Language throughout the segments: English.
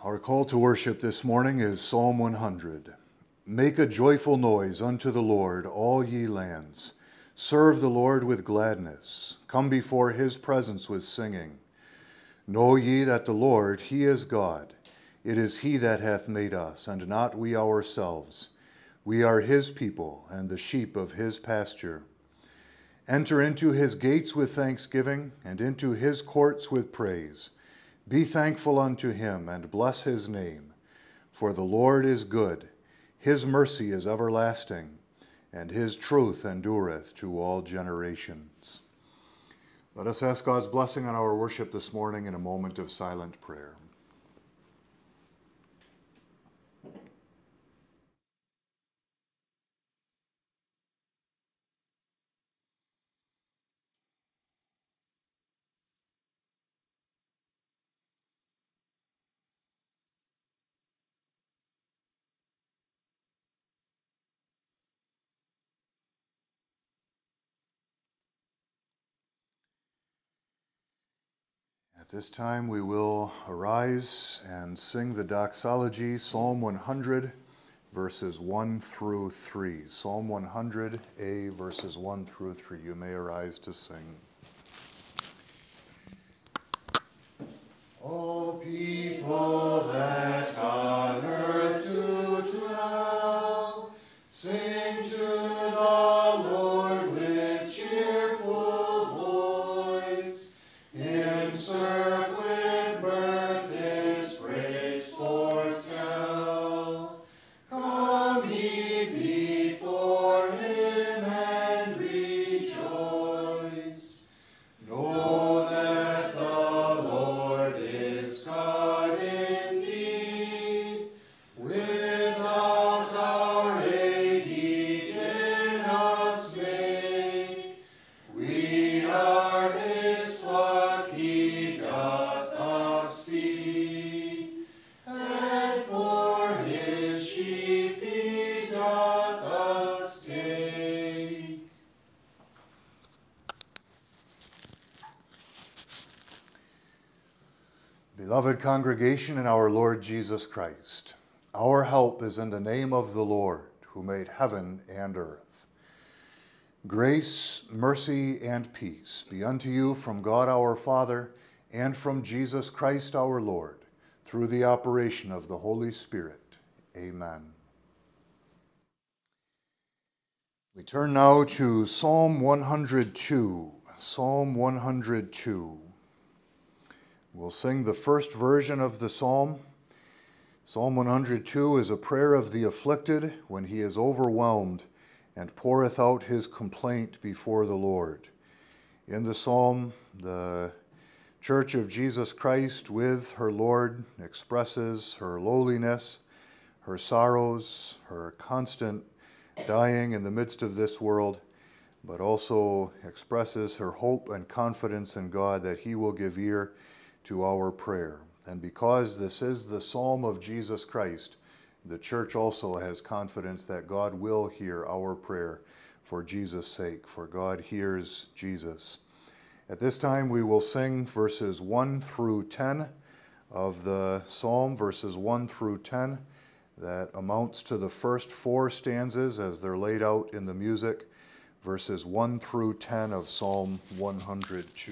Our call to worship this morning is Psalm 100. Make a joyful noise unto the Lord, all ye lands. Serve the Lord with gladness. Come before his presence with singing. Know ye that the Lord, he is God. It is he that hath made us, and not we ourselves. We are his people, and the sheep of his pasture. Enter into his gates with thanksgiving, and into his courts with praise. Be thankful unto him, and bless his name. For the Lord is good, his mercy is everlasting, and his truth endureth to all generations. Let us ask God's blessing on our worship this morning in a moment of silent prayer. At this time, we will arise and sing the doxology, Psalm 100, verses 1 through 3. Psalm 100a, verses 1 through 3. You may arise to sing. All people that on earth do dwell, sing to the Lord with cheerful voice. Him serve with mirth, his praise forth tell. Come ye before him and rejoice. Know that the Lord is God indeed. Without our aid he did us make. We are his flock, he doth us feed. And for his sheep he doth us take. Beloved congregation in our Lord Jesus Christ, our help is in the name of the Lord, who made heaven and earth. Grace, mercy, and peace be unto you from God our Father and from Jesus Christ our Lord, through the operation of the Holy Spirit. Amen. We turn now to Psalm 102. Psalm 102. We'll sing the first version of the psalm. Psalm 102 is a prayer of the afflicted when he is overwhelmed and poureth out his complaint before the Lord. In the psalm, the Church of Jesus Christ with her Lord expresses her lowliness, her sorrows, her constant dying in the midst of this world, but also expresses her hope and confidence in God that he will give ear to our prayer. And because this is the psalm of Jesus Christ, the church also has confidence that God will hear our prayer for Jesus' sake, for God hears Jesus. At this time, we will sing verses 1 through 10 of the psalm, verses 1 through 10. That amounts to the first four stanzas as they're laid out in the music, verses 1 through 10 of Psalm 102.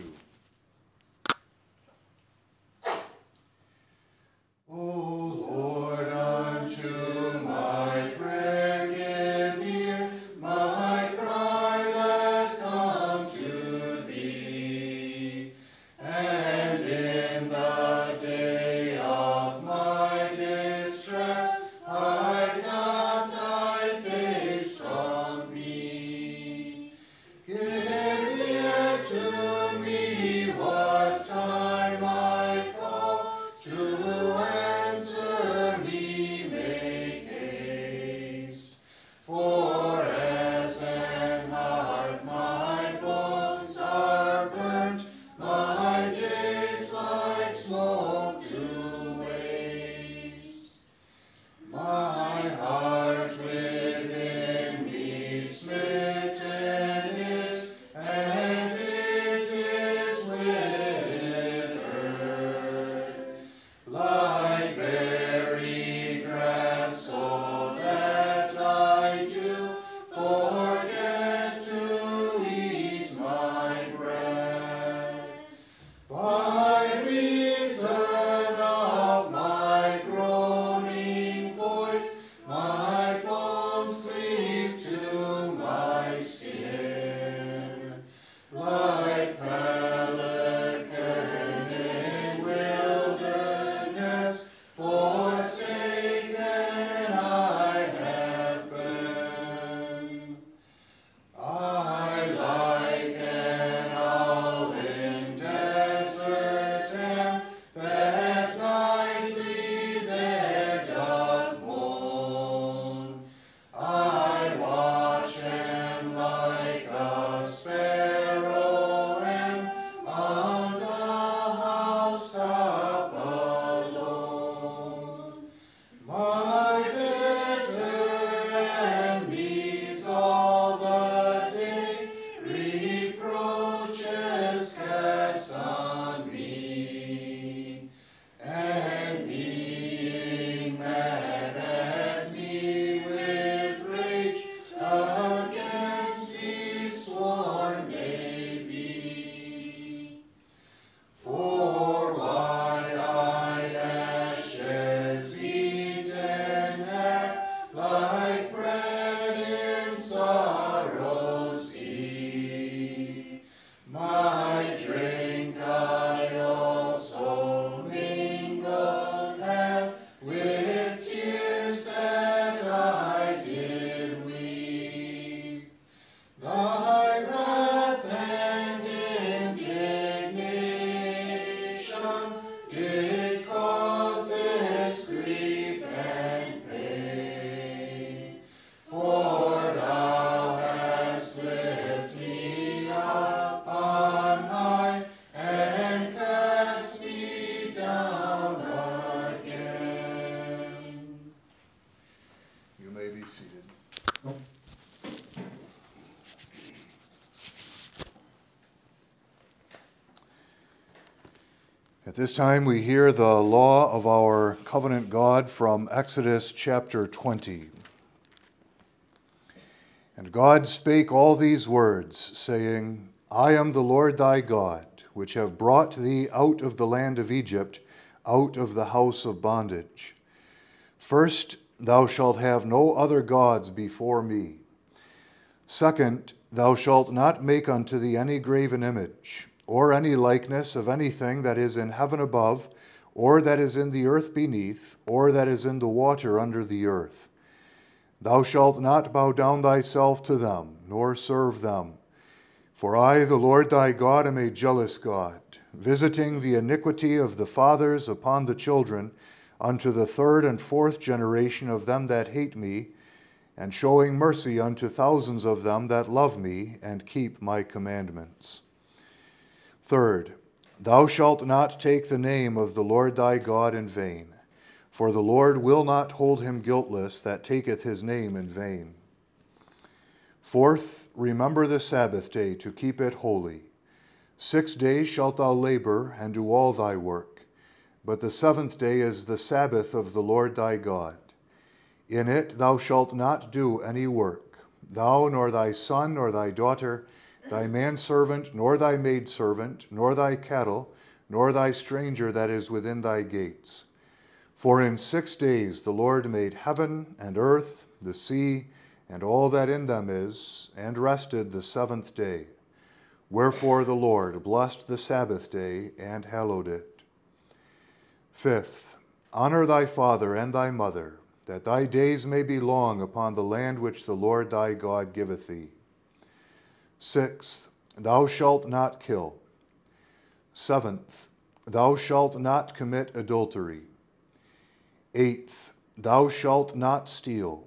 O Lord, unto my prayer give ear, my cry that come to thee. And in the day of my distress, hide not thy face from me. Give ear to me what time I call, to answer me make haste. For as an heart my bones are burnt, my days like smoke do waste. My heart within me smitten is, and it is with At this time, we hear the law of our covenant God from Exodus chapter 20. And God spake all these words, saying, I am the Lord thy God, which have brought thee out of the land of Egypt, out of the house of bondage. First, thou shalt have no other gods before me. Second, thou shalt not make unto thee any graven image, or any likeness of anything that is in heaven above, or that is in the earth beneath, or that is in the water under the earth. Thou shalt not bow down thyself to them, nor serve them. For I, the Lord thy God, am a jealous God, visiting the iniquity of the fathers upon the children, unto the third and fourth generation of them that hate me, and showing mercy unto thousands of them that love me and keep my commandments. Third, thou shalt not take the name of the Lord thy God in vain, for the Lord will not hold him guiltless that taketh his name in vain. Fourth, remember the Sabbath day to keep it holy. 6 days shalt thou labor and do all thy work, but the seventh day is the Sabbath of the Lord thy God. In it thou shalt not do any work, thou nor thy son nor thy daughter, thy manservant nor thy maidservant, nor thy cattle, nor thy stranger that is within thy gates. For in 6 days the Lord made heaven and earth, the sea, and all that in them is, and rested the seventh day. Wherefore the Lord blessed the Sabbath day and hallowed it. Fifth, honor thy father and thy mother, that thy days may be long upon the land which the Lord thy God giveth thee. Sixth, thou shalt not kill. Seventh, thou shalt not commit adultery. Eighth, thou shalt not steal.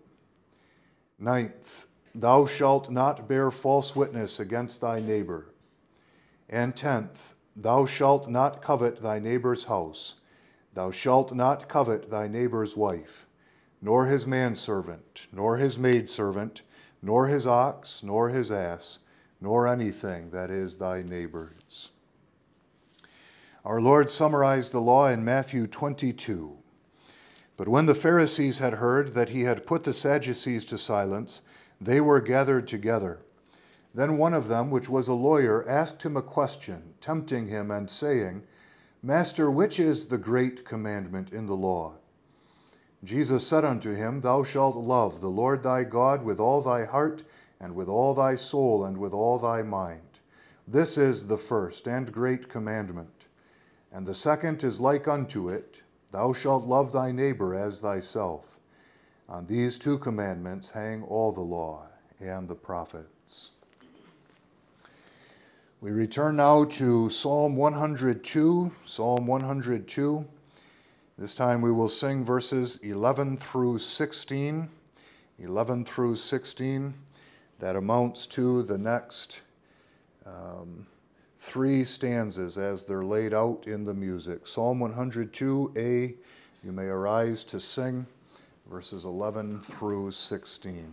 Ninth, thou shalt not bear false witness against thy neighbor. And tenth, thou shalt not covet thy neighbor's house. Thou shalt not covet thy neighbor's wife, nor his manservant, nor his maidservant, nor his ox, nor his ass, nor anything that is thy neighbor's. Our Lord summarized the law in Matthew 22. But when the Pharisees had heard that he had put the Sadducees to silence, they were gathered together. Then one of them, which was a lawyer, asked him a question, tempting him and saying, Master, which is the great commandment in the law? Jesus said unto him, Thou shalt love the Lord thy God with all thy heart, and with all thy soul, and with all thy mind. This is the first and great commandment. And the second is like unto it, Thou shalt love thy neighbor as thyself. On these two commandments hang all the law and the prophets. We return now to Psalm 102. Psalm 102. This time we will sing verses 11 through 16. 11 through 16. That amounts to the next 3 stanzas as they're laid out in the music. Psalm 102a, you may arise to sing verses 11 through 16.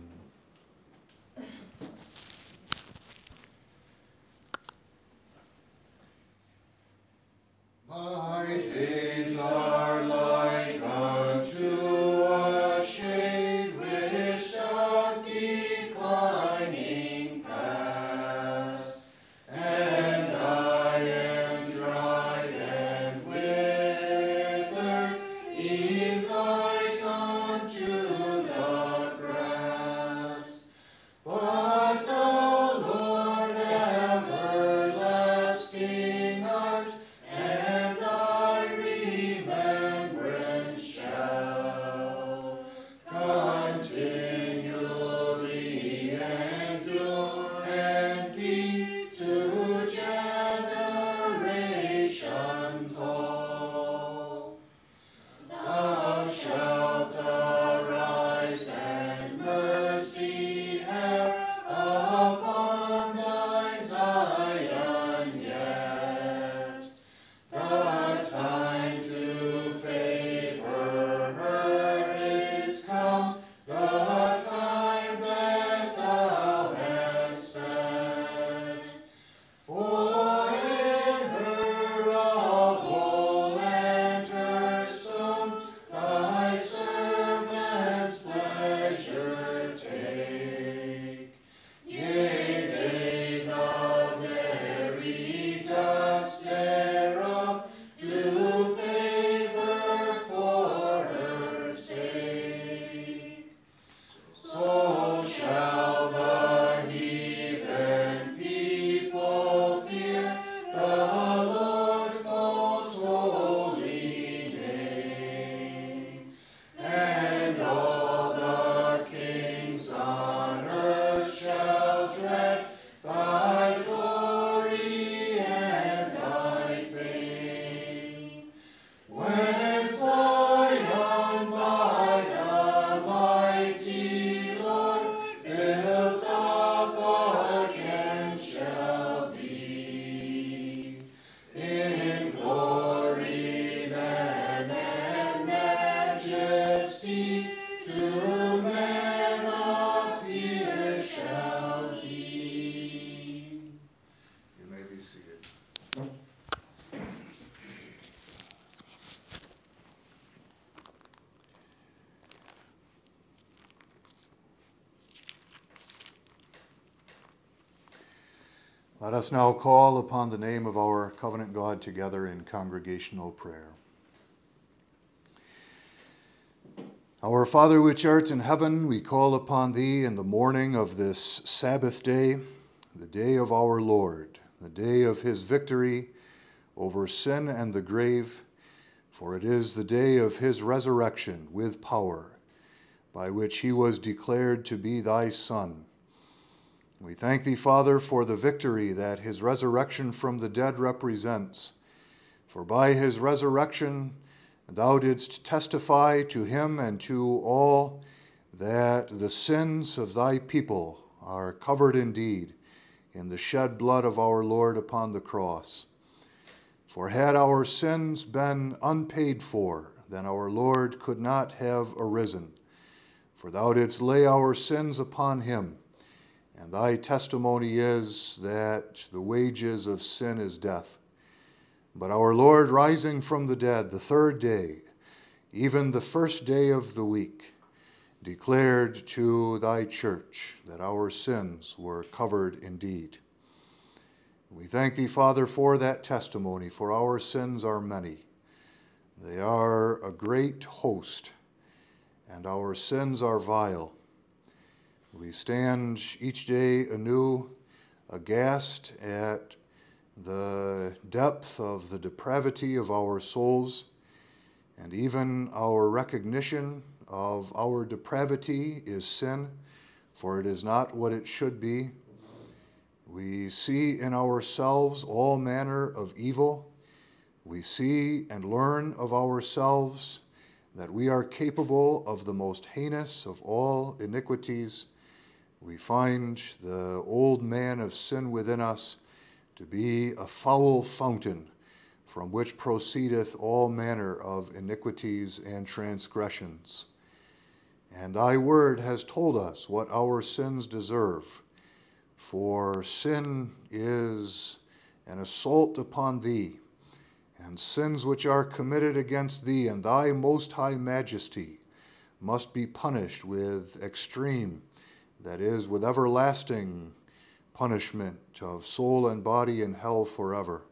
My days are like unto a shade which doth declining pass, and I am dried and withered, e'en like unto the grass. Let us now call upon the name of our covenant God together in congregational prayer. Our Father which art in heaven, we call upon thee in the morning of this Sabbath day, the day of our Lord, the day of his victory over sin and the grave, for it is the day of his resurrection with power, by which he was declared to be thy Son. We thank thee, Father, for the victory that his resurrection from the dead represents. For by his resurrection thou didst testify to him and to all that the sins of thy people are covered indeed in the shed blood of our Lord upon the cross. For had our sins been unpaid for, then our Lord could not have arisen. For thou didst lay our sins upon him, and thy testimony is that the wages of sin is death. But our Lord, rising from the dead the third day, even the first day of the week, declared to thy church that our sins were covered indeed. We thank thee, Father, for that testimony, for our sins are many. They are a great host, and our sins are vile. We stand each day anew, aghast at the depth of the depravity of our souls, and even our recognition of our depravity is sin, for it is not what it should be. We see in ourselves all manner of evil. We see and learn of ourselves that we are capable of the most heinous of all iniquities. We find the old man of sin within us to be a foul fountain from which proceedeth all manner of iniquities and transgressions. And thy word has told us what our sins deserve, for sin is an assault upon thee, and sins which are committed against thee and thy most high majesty must be punished with extreme, that is, with everlasting punishment of soul and body in hell forever.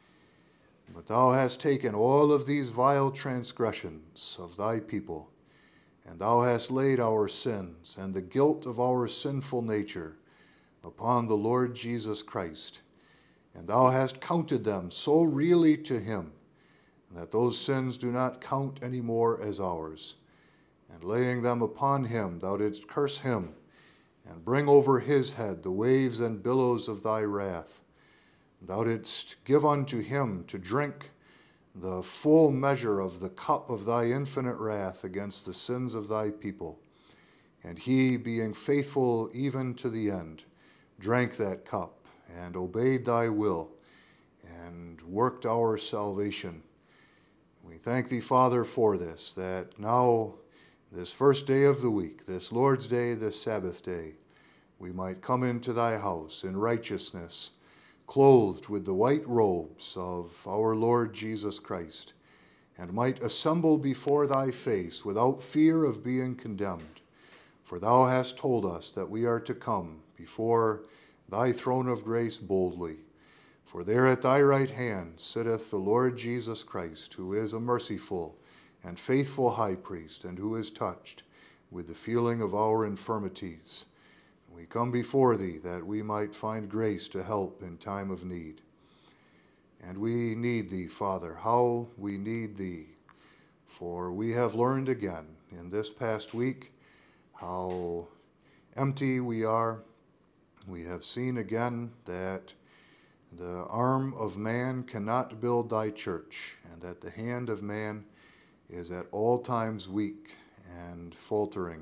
But thou hast taken all of these vile transgressions of thy people, and thou hast laid our sins and the guilt of our sinful nature upon the Lord Jesus Christ, and thou hast counted them so really to him that those sins do not count any more as ours. And laying them upon him, thou didst curse him, and bring over his head the waves and billows of thy wrath. Thou didst give unto him to drink the full measure of the cup of thy infinite wrath against the sins of thy people. And he, being faithful even to the end, drank that cup and obeyed thy will and worked our salvation. We thank thee, Father, for this, that now, this first day of the week, this Lord's Day, this Sabbath day, we might come into thy house in righteousness, clothed with the white robes of our Lord Jesus Christ, and might assemble before thy face without fear of being condemned. For thou hast told us that we are to come before thy throne of grace boldly. For there at thy right hand sitteth the Lord Jesus Christ, who is a merciful and faithful high priest, and who is touched with the feeling of our infirmities. We come before thee that we might find grace to help in time of need. And we need thee, Father, how we need thee. For we have learned again in this past week how empty we are. We have seen again that the arm of man cannot build thy church, and that the hand of man is at all times weak and faltering.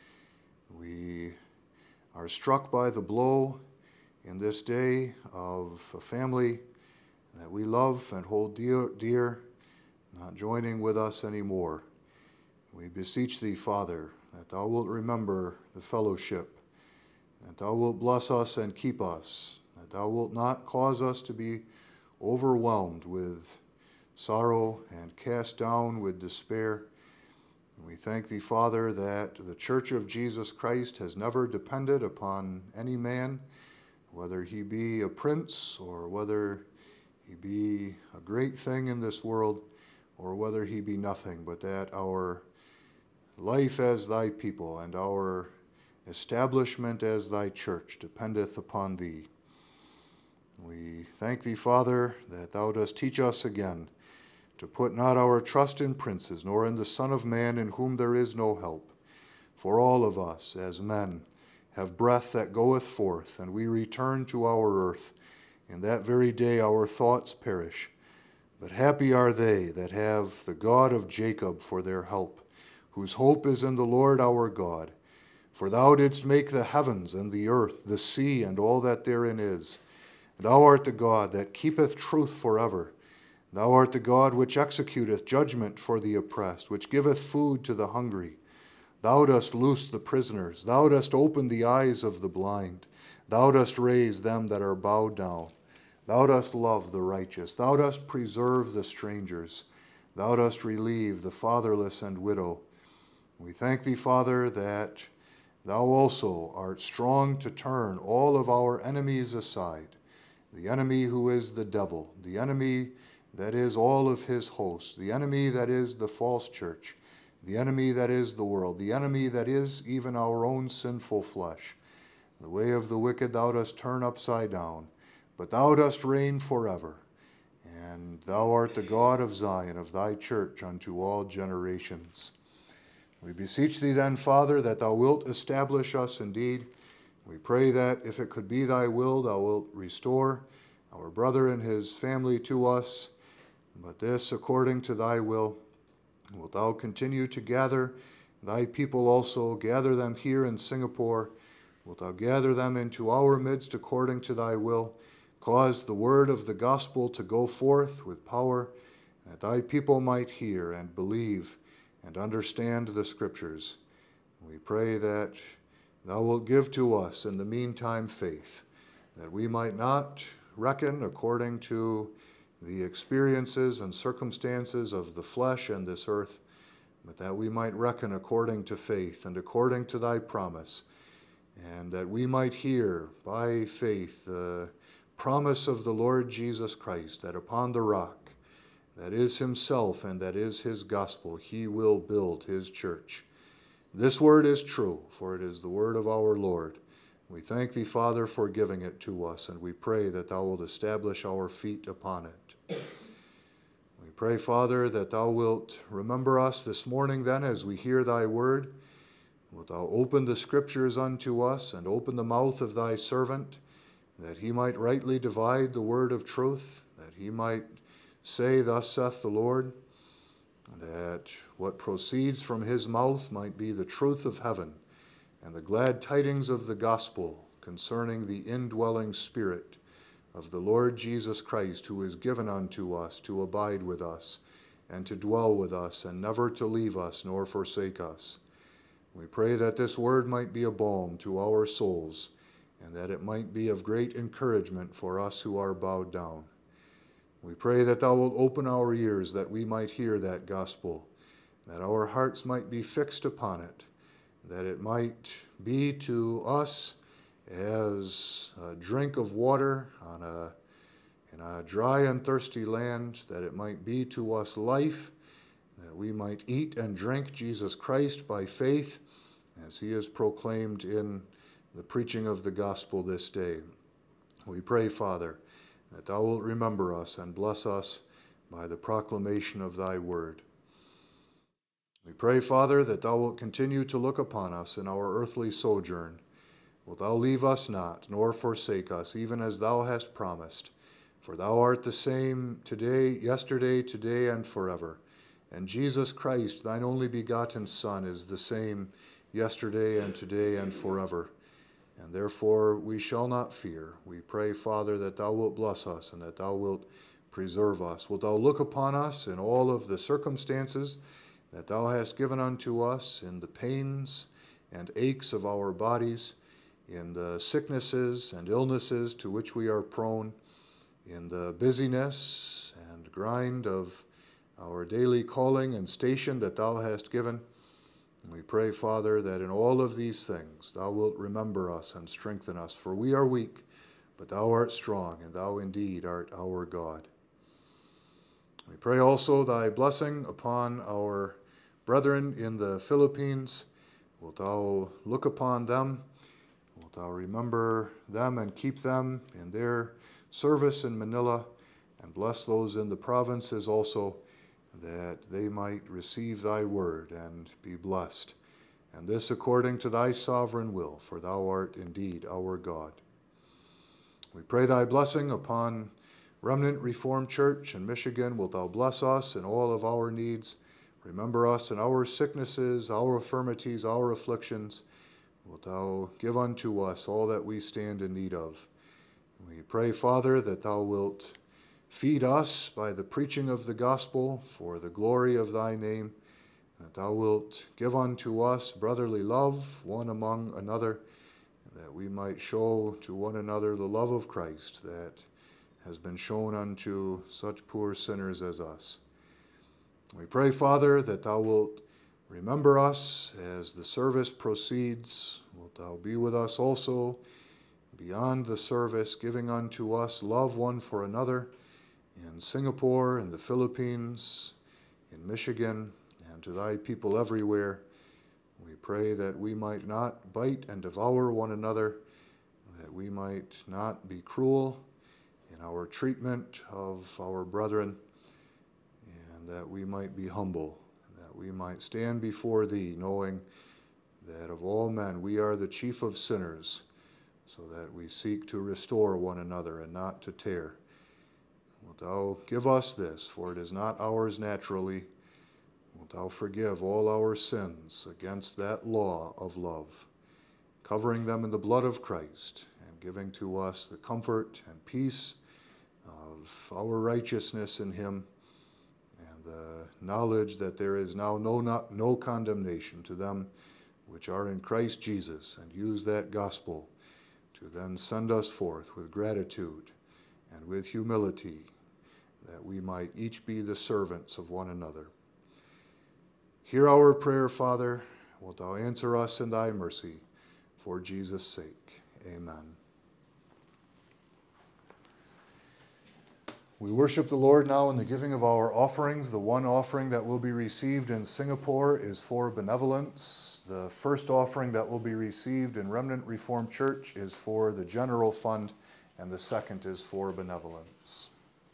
We are struck by the blow in this day of a family that we love and hold dear, not joining with us anymore. We beseech thee, Father, that thou wilt remember the fellowship, that thou wilt bless us and keep us, that thou wilt not cause us to be overwhelmed with sorrow and cast down with despair. And we thank thee, Father, that the Church of Jesus Christ has never depended upon any man. whether he be a prince or whether he be a great thing in this world, or whether he be nothing, but that our life as thy people and our establishment as thy church dependeth upon thee. We thank thee, Father, that thou dost teach us again to put not our trust in princes, nor in the Son of Man, in whom there is no help. For all of us, as men, have breath that goeth forth, and we return to our earth. In that very day our thoughts perish. But happy are they that have the God of Jacob for their help, whose hope is in the Lord our God. For thou didst make the heavens and the earth, the sea, and all that therein is. Thou art the God that keepeth truth forever. Thou art the God which executeth judgment for the oppressed, which giveth food to the hungry. Thou dost loose the prisoners. Thou dost open the eyes of the blind. Thou dost raise them that are bowed down. Thou dost love the righteous. Thou dost preserve the strangers. Thou dost relieve the fatherless and widow. We thank thee, Father, that thou also art strong to turn all of our enemies aside. The enemy who is the devil, the enemy that is all of his hosts, the enemy that is the false church, the enemy that is the world, the enemy that is even our own sinful flesh. The way of the wicked thou dost turn upside down, but thou dost reign forever. And thou art the God of Zion, of thy church unto all generations. We beseech thee then, Father, that thou wilt establish us indeed. We pray that if it could be thy will, thou wilt restore our brother and his family to us, but this according to thy will. Wilt thou continue to gather thy people also, gather them here in Singapore. Wilt thou gather them into our midst according to thy will. Cause the word of the gospel to go forth with power, that thy people might hear and believe and understand the scriptures. We pray that thou wilt give to us in the meantime faith, that we might not reckon according to the experiences and circumstances of the flesh and this earth, but that we might reckon according to faith and according to thy promise, and that we might hear by faith the promise of the Lord Jesus Christ, that upon the rock, that is himself and that is his gospel, he will build his church. This word is true, for it is the word of our Lord. We thank thee, Father, for giving it to us, and we pray that thou wilt establish our feet upon it. We pray, Father, that thou wilt remember us this morning then as we hear thy word. Wilt thou open the scriptures unto us and open the mouth of thy servant, that he might rightly divide the word of truth, that he might say, Thus saith the Lord, that what proceeds from his mouth might be the truth of heaven and the glad tidings of the gospel concerning the indwelling Spirit of the Lord Jesus Christ, who is given unto us to abide with us and to dwell with us and never to leave us nor forsake us. We pray that this word might be a balm to our souls, and that it might be of great encouragement for us who are bowed down. We pray that thou wilt open our ears that we might hear that gospel, that our hearts might be fixed upon it, that it might be to us as a drink of water in a dry and thirsty land, that it might be to us life, that we might eat and drink Jesus Christ by faith, as he is proclaimed in the preaching of the gospel this day. We pray, Father, that thou wilt remember us and bless us by the proclamation of thy word. We pray, Father, that thou wilt continue to look upon us in our earthly sojourn. Wilt thou leave us not, nor forsake us, even as thou hast promised. For thou art the same today, yesterday, today, and forever. And Jesus Christ, thine only begotten Son, is the same yesterday and today and forever. And therefore we shall not fear. We pray, Father, that thou wilt bless us and that thou wilt preserve us. Wilt thou look upon us in all of the circumstances that thou hast given unto us, in the pains and aches of our bodies, in the sicknesses and illnesses to which we are prone, in the busyness and grind of our daily calling and station that thou hast given. We pray, Father, that in all of these things thou wilt remember us and strengthen us, for we are weak, but thou art strong, and thou indeed art our God. We pray also thy blessing upon our brethren in the Philippines. Wilt thou look upon them? Wilt thou remember them and keep them in their service in Manila, and bless those in the provinces also, that they might receive thy word and be blessed. And this according to thy sovereign will, for thou art indeed our God. We pray thy blessing upon Remnant Reformed Church in Michigan. Wilt thou bless us in all of our needs? Remember us in our sicknesses, our infirmities, our afflictions. Wilt thou give unto us all that we stand in need of? We pray, Father, that thou wilt feed us by the preaching of the gospel for the glory of thy name, that thou wilt give unto us brotherly love one among another, that we might show to one another the love of Christ that has been shown unto such poor sinners as us. We pray, Father, that thou wilt remember us as the service proceeds. Wilt thou be with us also beyond the service, giving unto us love one for another in Singapore, in the Philippines, in Michigan, and to thy people everywhere. We pray that we might not bite and devour one another, that we might not be cruel in our treatment of our brethren, and that we might be humble, and that we might stand before thee, knowing that of all men we are the chief of sinners, so that we seek to restore one another and not to tear. Wilt thou give us this, for it is not ours naturally. Wilt thou forgive all our sins against that law of love, covering them in the blood of Christ, and giving to us the comfort and peace of our righteousness in him, and the knowledge that there is now no condemnation to them which are in Christ Jesus, and use that gospel to then send us forth with gratitude and with humility, that we might each be the servants of one another. Hear our prayer, Father. Wilt thou answer us in thy mercy, for Jesus' sake. Amen. We worship the Lord now in the giving of our offerings. The one offering that will be received in Singapore is for benevolence. The first offering that will be received in Remnant Reformed Church is for the general fund, and the second is for benevolence.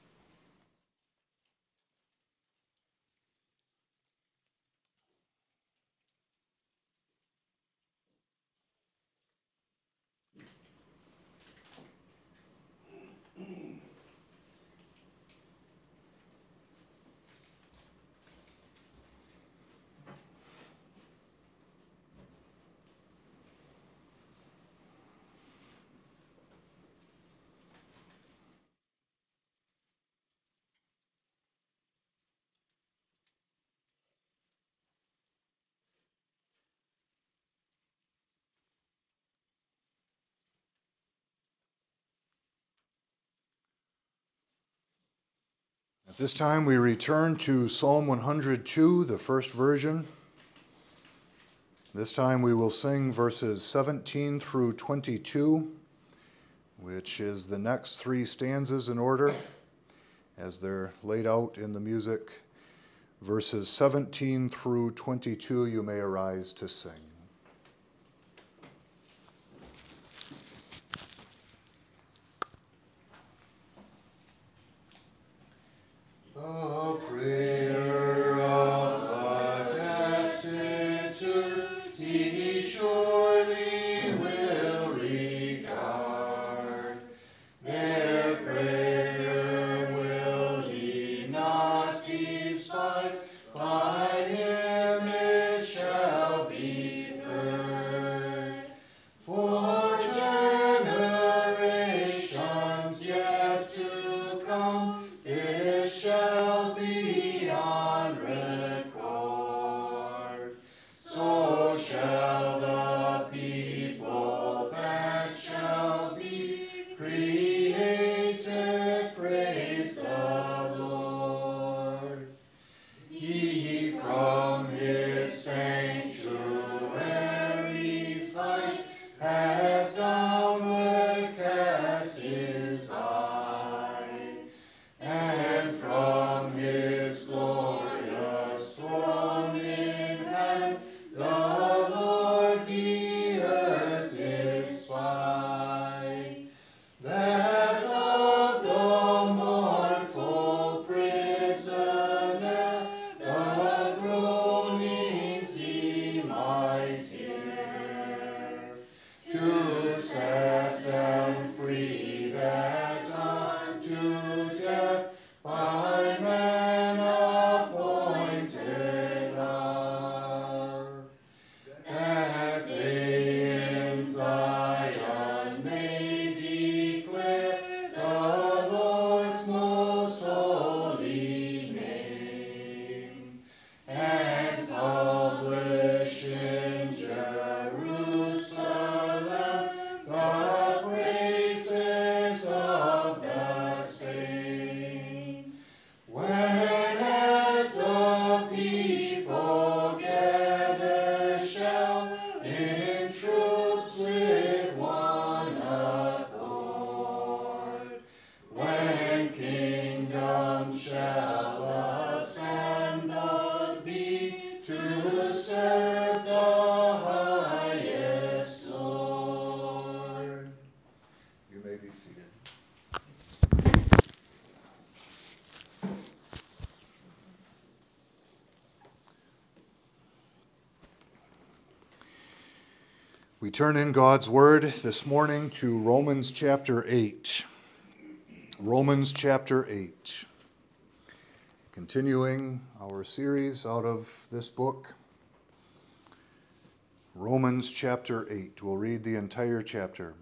At this time, we return to Psalm 102, the first version. This time we will sing verses 17 through 22, which is the next three stanzas in order, as they're laid out in the music. Verses 17 through 22, you may arise to sing. The prayer of the destitute he surely will regard. Their prayer will he not despise, by him it shall be heard. For generations yet to come, this shall be on record. So shall the people that shall be created praise the Lord. We turn in God's Word this morning to Romans chapter 8. Romans chapter 8. Continuing our series out of this book. Romans chapter 8. We'll read the entire chapter.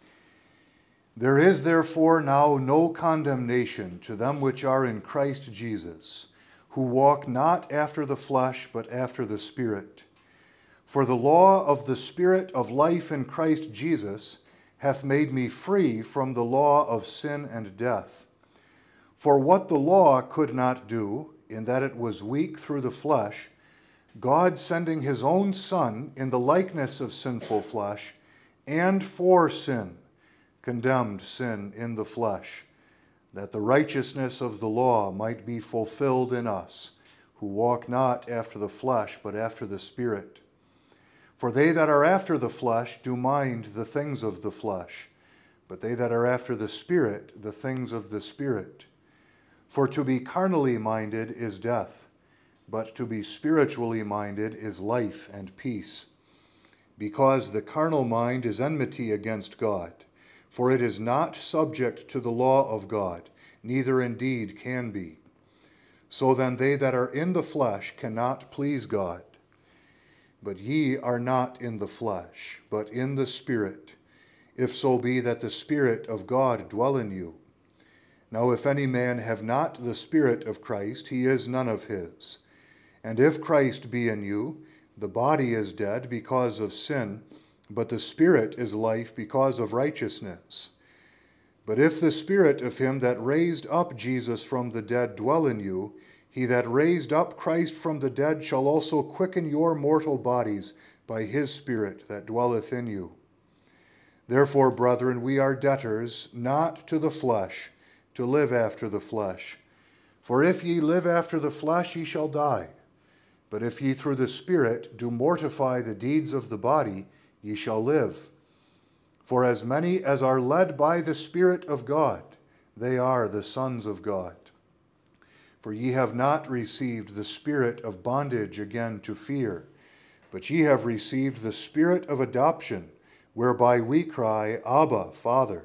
There is therefore now no condemnation to them which are in Christ Jesus, who walk not after the flesh, but after the Spirit. For the law of the Spirit of life in Christ Jesus hath made me free from the law of sin and death. For what the law could not do, in that it was weak through the flesh, God sending his own Son in the likeness of sinful flesh, and for sin, condemned sin in the flesh, that the righteousness of the law might be fulfilled in us, who walk not after the flesh, but after the Spirit. For they that are after the flesh do mind the things of the flesh, but they that are after the Spirit, the things of the Spirit. For to be carnally minded is death, but to be spiritually minded is life and peace. Because the carnal mind is enmity against God, for it is not subject to the law of God, neither indeed can be. So then they that are in the flesh cannot please God. But ye are not in the flesh, but in the Spirit, if so be that the Spirit of God dwell in you. Now if any man have not the Spirit of Christ, he is none of his. And if Christ be in you, the body is dead because of sin, but the Spirit is life because of righteousness. But if the Spirit of him that raised up Jesus from the dead dwell in you, he that raised up Christ from the dead shall also quicken your mortal bodies by his Spirit that dwelleth in you. Therefore, brethren, we are debtors, not to the flesh, to live after the flesh. For if ye live after the flesh, ye shall die. But if ye through the Spirit do mortify the deeds of the body, ye shall live. For as many as are led by the Spirit of God, they are the sons of God. For ye have not received the spirit of bondage again to fear, but ye have received the Spirit of adoption, whereby we cry, Abba, Father.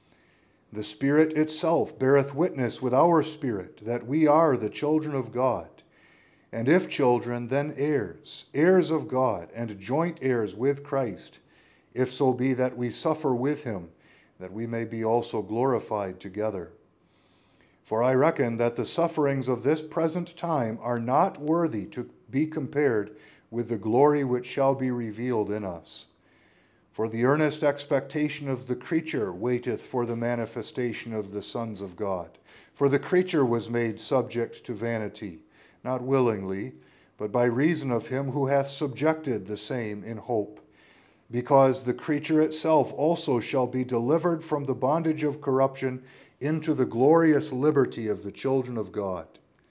The Spirit itself beareth witness with our spirit that we are the children of God. And if children, then heirs, heirs of God, and joint heirs with Christ, if so be that we suffer with him, that we may be also glorified together. For I reckon that the sufferings of this present time are not worthy to be compared with the glory which shall be revealed in us. For the earnest expectation of the creature waiteth for the manifestation of the sons of God. For the creature was made subject to vanity, not willingly, but by reason of him who hath subjected the same in hope, because the creature itself also shall be delivered from the bondage of corruption into the glorious liberty of the children of God.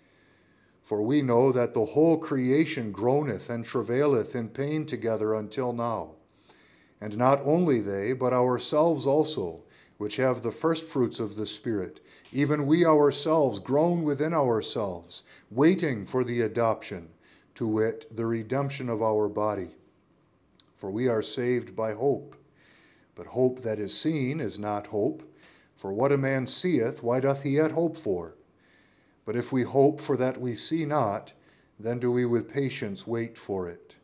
For we know that the whole creation groaneth and travaileth in pain together until now. And not only they, but ourselves also, which have the first fruits of the Spirit, even we ourselves groan within ourselves, waiting for the adoption, to wit, the redemption of our body. For we are saved by hope. But hope that is seen is not hope. For what a man seeth, why doth he yet hope for? But if we hope for that we see not, then do we with patience wait for it.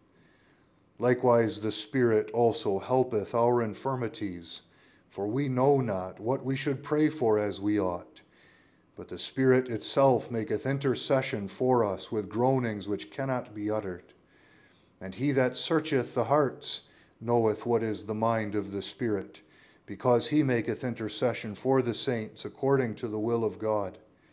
Likewise the Spirit also helpeth our infirmities, for we know not what we should pray for as we ought. But the Spirit itself maketh intercession for us with groanings which cannot be uttered. And he that searcheth the hearts knoweth what is the mind of the Spirit, because he maketh intercession for the saints according to the will of God.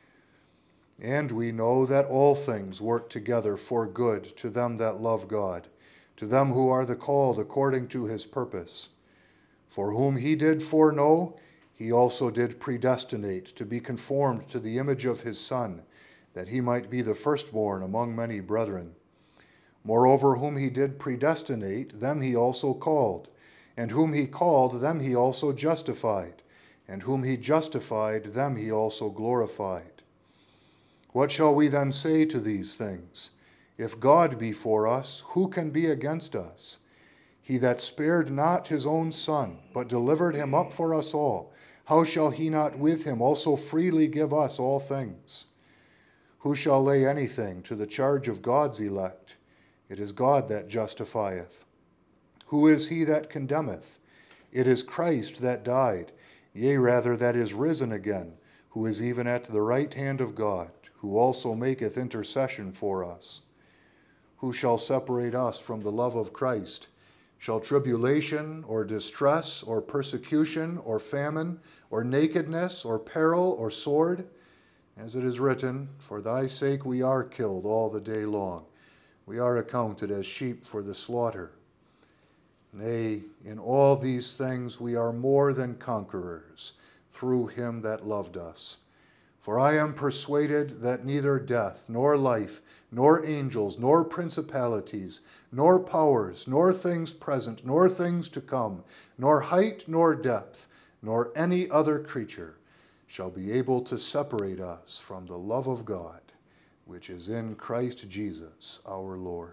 And we know that all things work together for good to them that love God, to them who are the called according to his purpose. For whom he did foreknow, he also did predestinate to be conformed to the image of his Son, that he might be the firstborn among many brethren. Moreover, whom he did predestinate, them he also called. And whom he called, them he also justified. And whom he justified, them he also glorified. What shall we then say to these things? If God be for us, who can be against us? He that spared not his own Son, but delivered him up for us all, how shall he not with him also freely give us all things? Who shall lay anything to the charge of God's elect? It is God that justifieth. Who is he that condemneth? It is Christ that died, yea, rather that is risen again, who is even at the right hand of God, who also maketh intercession for us. Who shall separate us from the love of Christ? Shall tribulation, or distress, or persecution, or famine, or nakedness, or peril, or sword? As it is written, for thy sake we are killed all the day long. We are accounted as sheep for the slaughter. Nay, in all these things we are more than conquerors, through him that loved us. For I am persuaded that neither death, nor life, nor angels, nor principalities, nor powers, nor things present, nor things to come, nor height, nor depth, nor any other creature shall be able to separate us from the love of God, which is in Christ Jesus our Lord.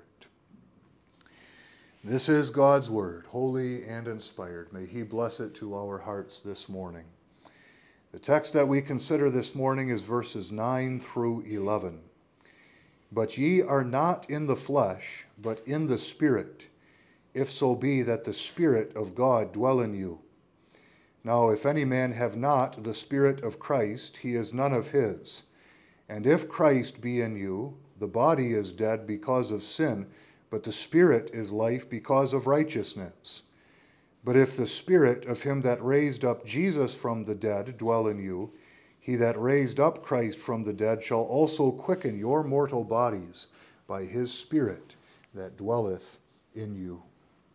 This is God's word, holy and inspired. May he bless it to our hearts this morning. The text that we consider this morning is verses 9 through 11. But ye are not in the flesh, but in the Spirit, if so be that the Spirit of God dwell in you. Now if any man have not the Spirit of Christ, he is none of his. And if Christ be in you, the body is dead because of sin, but the Spirit is life because of righteousness. But if the Spirit of him that raised up Jesus from the dead dwell in you, he that raised up Christ from the dead shall also quicken your mortal bodies by his Spirit that dwelleth in you.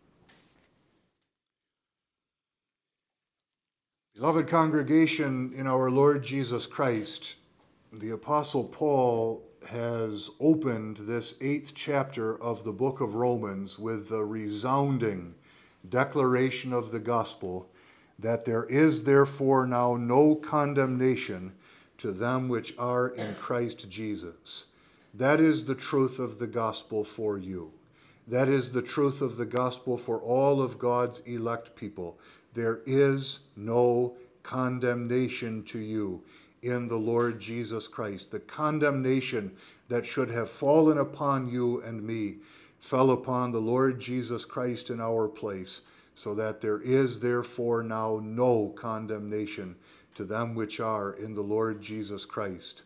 Beloved congregation in our Lord Jesus Christ, the Apostle Paul has opened this 8th chapter of the book of Romans with the resounding declaration of the gospel that there is therefore now no condemnation to them which are in Christ Jesus. That is the truth of the gospel for you. That is the truth of the gospel for all of God's elect people. There is no condemnation to you in the Lord Jesus Christ. The condemnation that should have fallen upon you and me fell upon the Lord Jesus Christ in our place, so that there is therefore now no condemnation to them which are in the Lord Jesus Christ.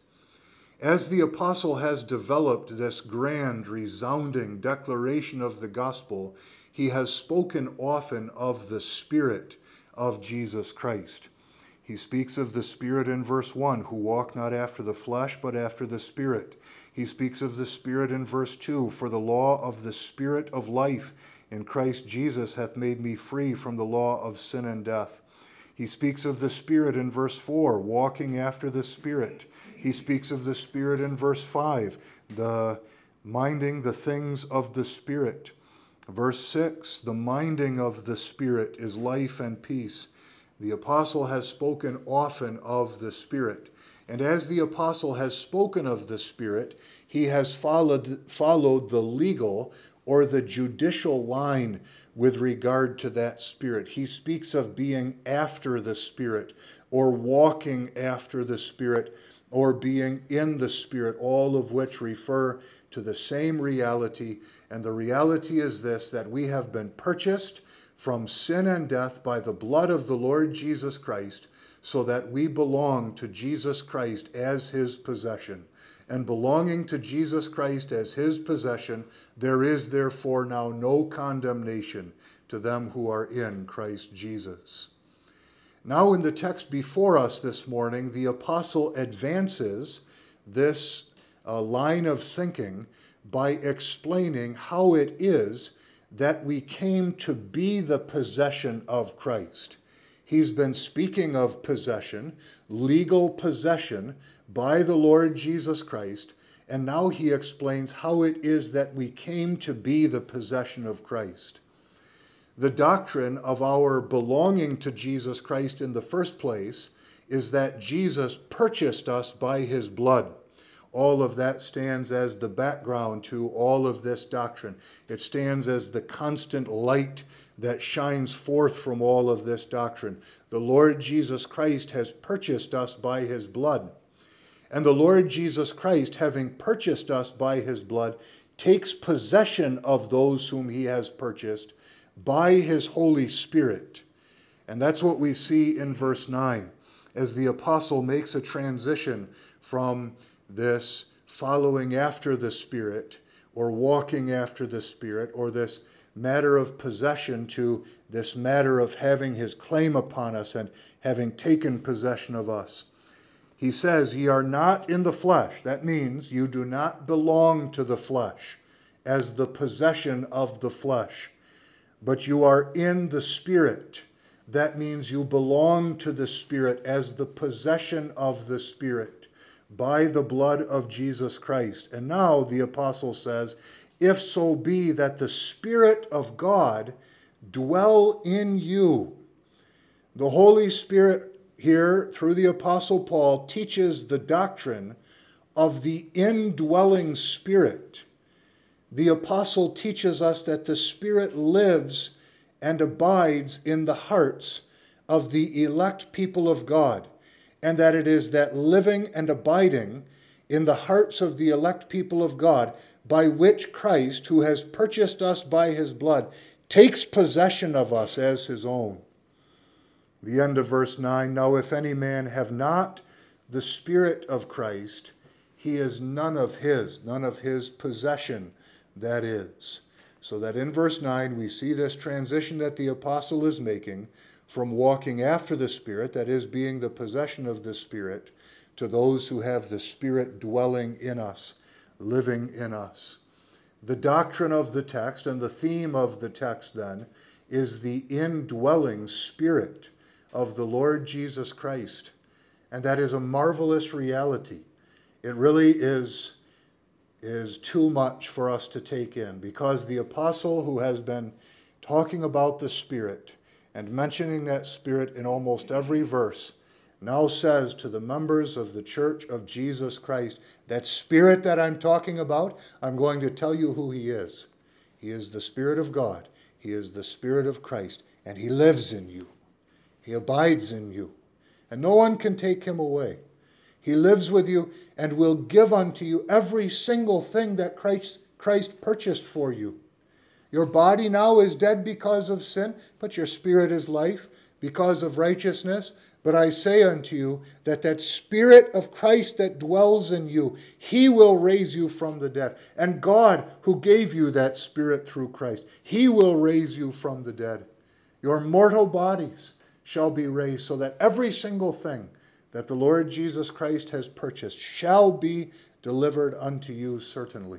As the apostle has developed this grand, resounding declaration of the gospel, he has spoken often of the Spirit of Jesus Christ. He speaks of the Spirit in verse 1, who walk not after the flesh, but after the Spirit. He speaks of the Spirit in verse 2, for the law of the Spirit of life in Christ Jesus hath made me free from the law of sin and death. He speaks of the Spirit in verse 4, walking after the Spirit. He speaks of the Spirit in verse 5, the minding the things of the Spirit. Verse 6, the minding of the Spirit is life and peace. The apostle has spoken often of the Spirit. And as the apostle has spoken of the Spirit, he has followed the legal or the judicial line with regard to that Spirit. He speaks of being after the Spirit, or walking after the Spirit, or being in the Spirit, all of which refer to the same reality. And the reality is this, that we have been purchased from sin and death by the blood of the Lord Jesus Christ, so that we belong to Jesus Christ as his possession. And belonging to Jesus Christ as his possession, there is therefore now no condemnation to them who are in Christ Jesus. Now in the text before us this morning, the apostle advances this line of thinking by explaining how it is that we came to be the possession of Christ. He's been speaking of possession, legal possession by the Lord Jesus Christ, and now he explains how it is that we came to be the possession of Christ. The doctrine of our belonging to Jesus Christ in the first place is that Jesus purchased us by his blood. All of that stands as the background to all of this doctrine. It stands as the constant light that shines forth from all of this doctrine. The Lord Jesus Christ has purchased us by his blood. And the Lord Jesus Christ, having purchased us by his blood, takes possession of those whom he has purchased by his Holy Spirit. And that's what we see in verse 9, as the apostle makes a transition from this following after the Spirit, or walking after the Spirit, or this matter of possession, to this matter of having his claim upon us and having taken possession of us. He says, ye are not in the flesh. That means you do not belong to the flesh as the possession of the flesh, but you are in the Spirit. That means you belong to the Spirit as the possession of the Spirit by the blood of Jesus Christ. And now the apostle says, if so be that the Spirit of God dwell in you. The Holy Spirit here, through the apostle Paul, teaches the doctrine of the indwelling Spirit. The apostle teaches us that the Spirit lives and abides in the hearts of the elect people of God, and that it is that living and abiding in the hearts of the elect people of God by which Christ, who has purchased us by his blood, takes possession of us as his own. The end of verse 9, now if any man have not the Spirit of Christ, he is none of his possession, that is. So that in verse 9 we see this transition that the apostle is making from walking after the Spirit, that is, being the possession of the Spirit, to those who have the Spirit dwelling in us, living in us. The doctrine of the text and the theme of the text then is the indwelling Spirit of the Lord Jesus Christ. And that is a marvelous reality. It really is too much for us to take in, because the apostle, who has been talking about the Spirit and mentioning that Spirit in almost every verse, now says to the members of the Church of Jesus Christ, that Spirit that I'm talking about, I'm going to tell you who he is. He is the Spirit of God. He is the Spirit of Christ, and he lives in you. He abides in you, and no one can take him away. He lives with you and will give unto you every single thing that Christ purchased for you. Your body now is dead because of sin, but your spirit is life because of righteousness. But I say unto you that that Spirit of Christ that dwells in you, he will raise you from the dead. And God, who gave you that Spirit through Christ, he will raise you from the dead. Your mortal bodies shall be raised, so that every single thing that the Lord Jesus Christ has purchased shall be delivered unto you certainly.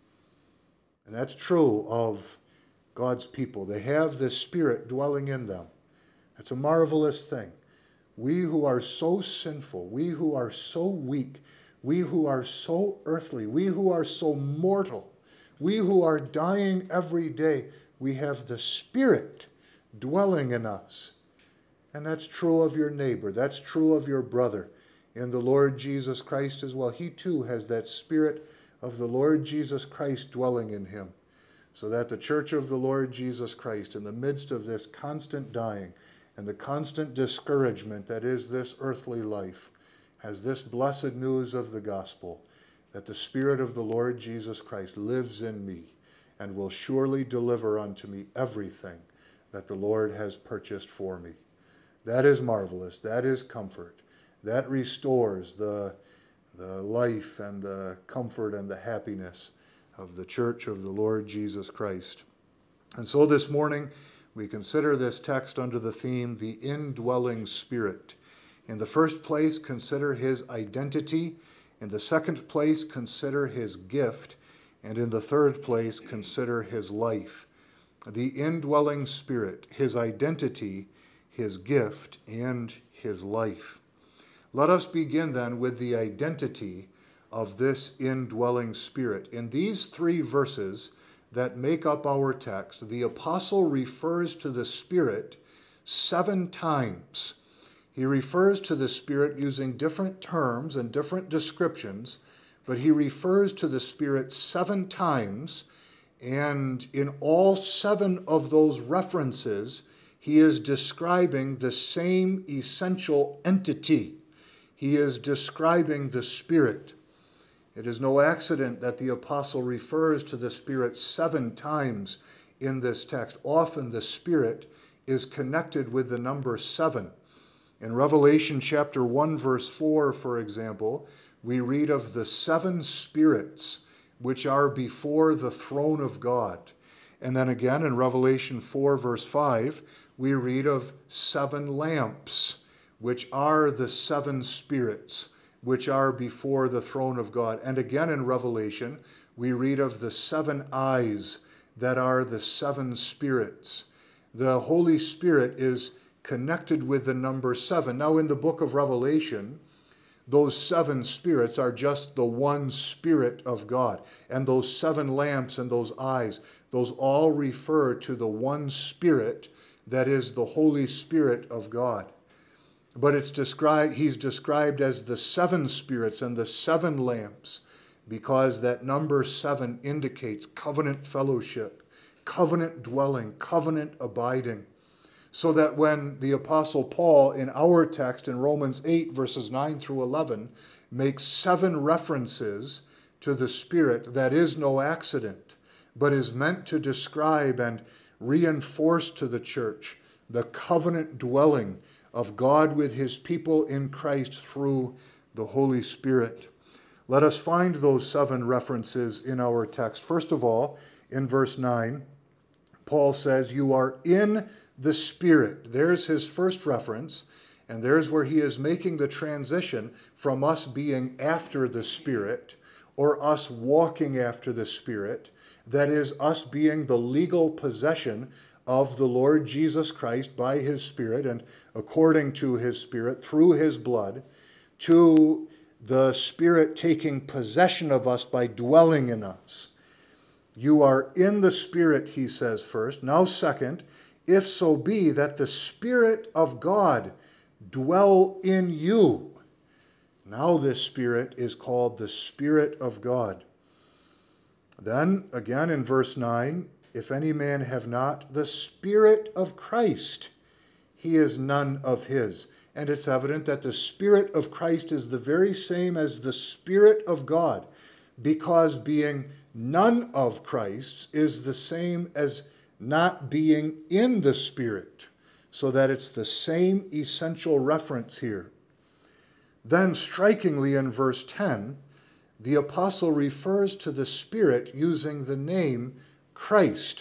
And that's true of God's people. They have this Spirit dwelling in them. It's a marvelous thing. We who are so sinful, we who are so weak, we who are so earthly, we who are so mortal, we who are dying every day, we have the Spirit dwelling in us. And that's true of your neighbor. That's true of your brother in the Lord Jesus Christ as well. He too has that Spirit of the Lord Jesus Christ dwelling in him. So that the Church of the Lord Jesus Christ, in the midst of this constant dying and the constant discouragement that is this earthly life, has this blessed news of the gospel, that the Spirit of the Lord Jesus Christ lives in me and will surely deliver unto me everything that the Lord has purchased for me. That is marvelous. That is comfort. That restores the life and the comfort and the happiness of the Church of the Lord Jesus Christ. And so this morning we consider this text under the theme, the indwelling Spirit. In the first place, consider his identity. In the second place, consider his gift. And in the third place, consider his life. The indwelling Spirit, his identity, his gift, and his life. Let us begin then with the identity of this indwelling Spirit. In these 3 verses that make up our text, the apostle refers to the Spirit 7 times. He refers to the Spirit using different terms and different descriptions but he refers to the Spirit 7 times, and in all 7 of those references, he is describing the same essential entity. He is describing the Spirit. It is no accident that the apostle refers to the Spirit 7 times in this text. Often the Spirit is connected with the number 7. In Revelation chapter 1, verse 4, for example, we read of the 7 spirits which are before the throne of God. And then again in Revelation 4, verse 5, we read of 7 lamps, which are the 7 spirits which are before the throne of God. And again in Revelation, we read of the 7 eyes that are the 7 spirits. The Holy Spirit is connected with the number 7. Now in the book of Revelation, those 7 spirits are just the one Spirit of God. And those 7 lamps and those eyes, those all refer to the one Spirit that is the Holy Spirit of God. But he's described as the 7 spirits and the 7 lamps because that number 7 indicates covenant fellowship, covenant dwelling, covenant abiding. So that when the Apostle Paul in our text in Romans 8 verses 9 through 11 makes 7 references to the Spirit, that is no accident, but is meant to describe and reinforce to the church the covenant dwelling of God with his people in Christ through the Holy Spirit. Let us find those 7 references in our text. First of all, in verse 9, Paul says, "You are in the Spirit." There's his first reference, and there's where he is making the transition from us being after the Spirit or us walking after the Spirit. That is, us being the legal possession of the Lord Jesus Christ by his Spirit and according to his Spirit through his blood, to the Spirit taking possession of us by dwelling in us. You are in the Spirit, he says first. Now second, if so be that the Spirit of God dwell in you. Now this Spirit is called the Spirit of God. Then again in verse 9, if any man have not the Spirit of Christ, he is none of his. And it's evident that the Spirit of Christ is the very same as the Spirit of God, because being none of Christ's is the same as not being in the Spirit, so that it's the same essential reference here. Then, strikingly in verse 10, the apostle refers to the Spirit using the name Christ.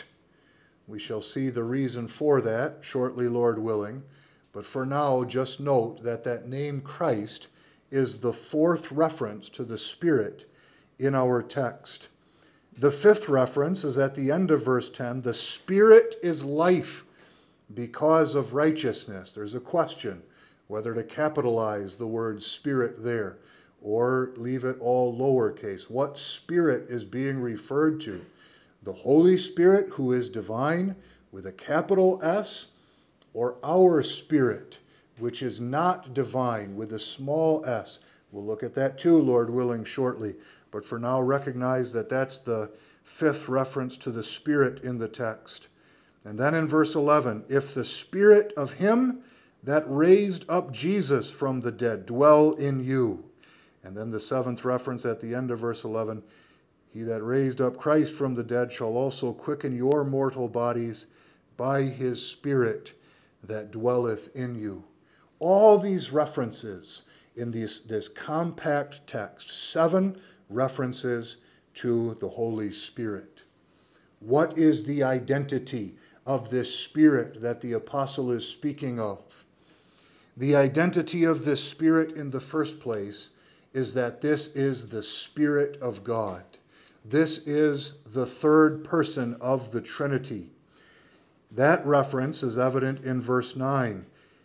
We shall see the reason for that shortly, Lord willing, but for now, just note that that name Christ is the 4th reference to the Spirit in our text. The 5th reference is at the end of verse 10. The Spirit is life because of righteousness. There's a question whether to capitalize the word Spirit there or leave it all lowercase. What Spirit is being referred to? The Holy Spirit, who is divine, with a capital S, or our Spirit, which is not divine, with a small s. We'll look at that too, Lord willing, shortly. But for now, recognize that that's the 5th reference to the Spirit in the text. And then in verse 11, if the Spirit of him that raised up Jesus from the dead dwell in you. And then the 7th reference at the end of verse 11, he that raised up Christ from the dead shall also quicken your mortal bodies by his Spirit that dwelleth in you. All these references in this compact text, 7 references to the Holy Spirit. What is the identity of this Spirit that the apostle is speaking of? The identity of this Spirit in the first place is that this is the Spirit of God. This is the 3rd person of the Trinity. That reference is evident in verse 9.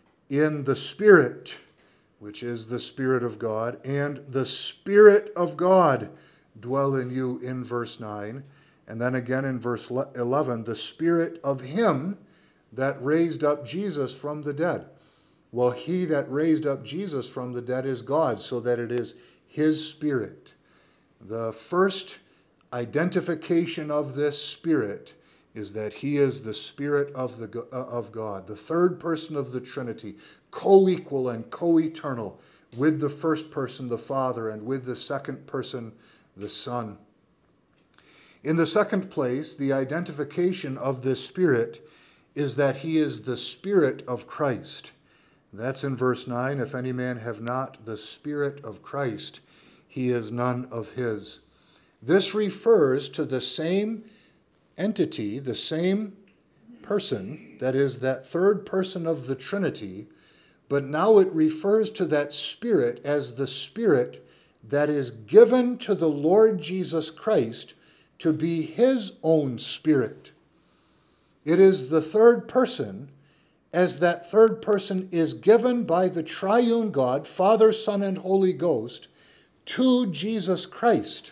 In the Spirit, which is the Spirit of God, and the Spirit of God dwell in you in verse 9. And then again in verse 11, the Spirit of him that raised up Jesus from the dead. Well, he that raised up Jesus from the dead is God, so that it is his Spirit. The first identification of this Spirit is that he is the Spirit of God, the third person of the Trinity, co-equal and co-eternal with the first person, the Father, and with the second person, the Son. In the second place, the identification of this Spirit is that he is the Spirit of Christ. That's in verse 9. If any man have not the Spirit of Christ, he is none of his. This refers to the same entity, the same person, that is, that third person of the Trinity, but now it refers to that Spirit as the Spirit that is given to the Lord Jesus Christ to be his own Spirit. It is the third person, as that third person is given by the triune God, Father, Son, and Holy Ghost, to Jesus Christ.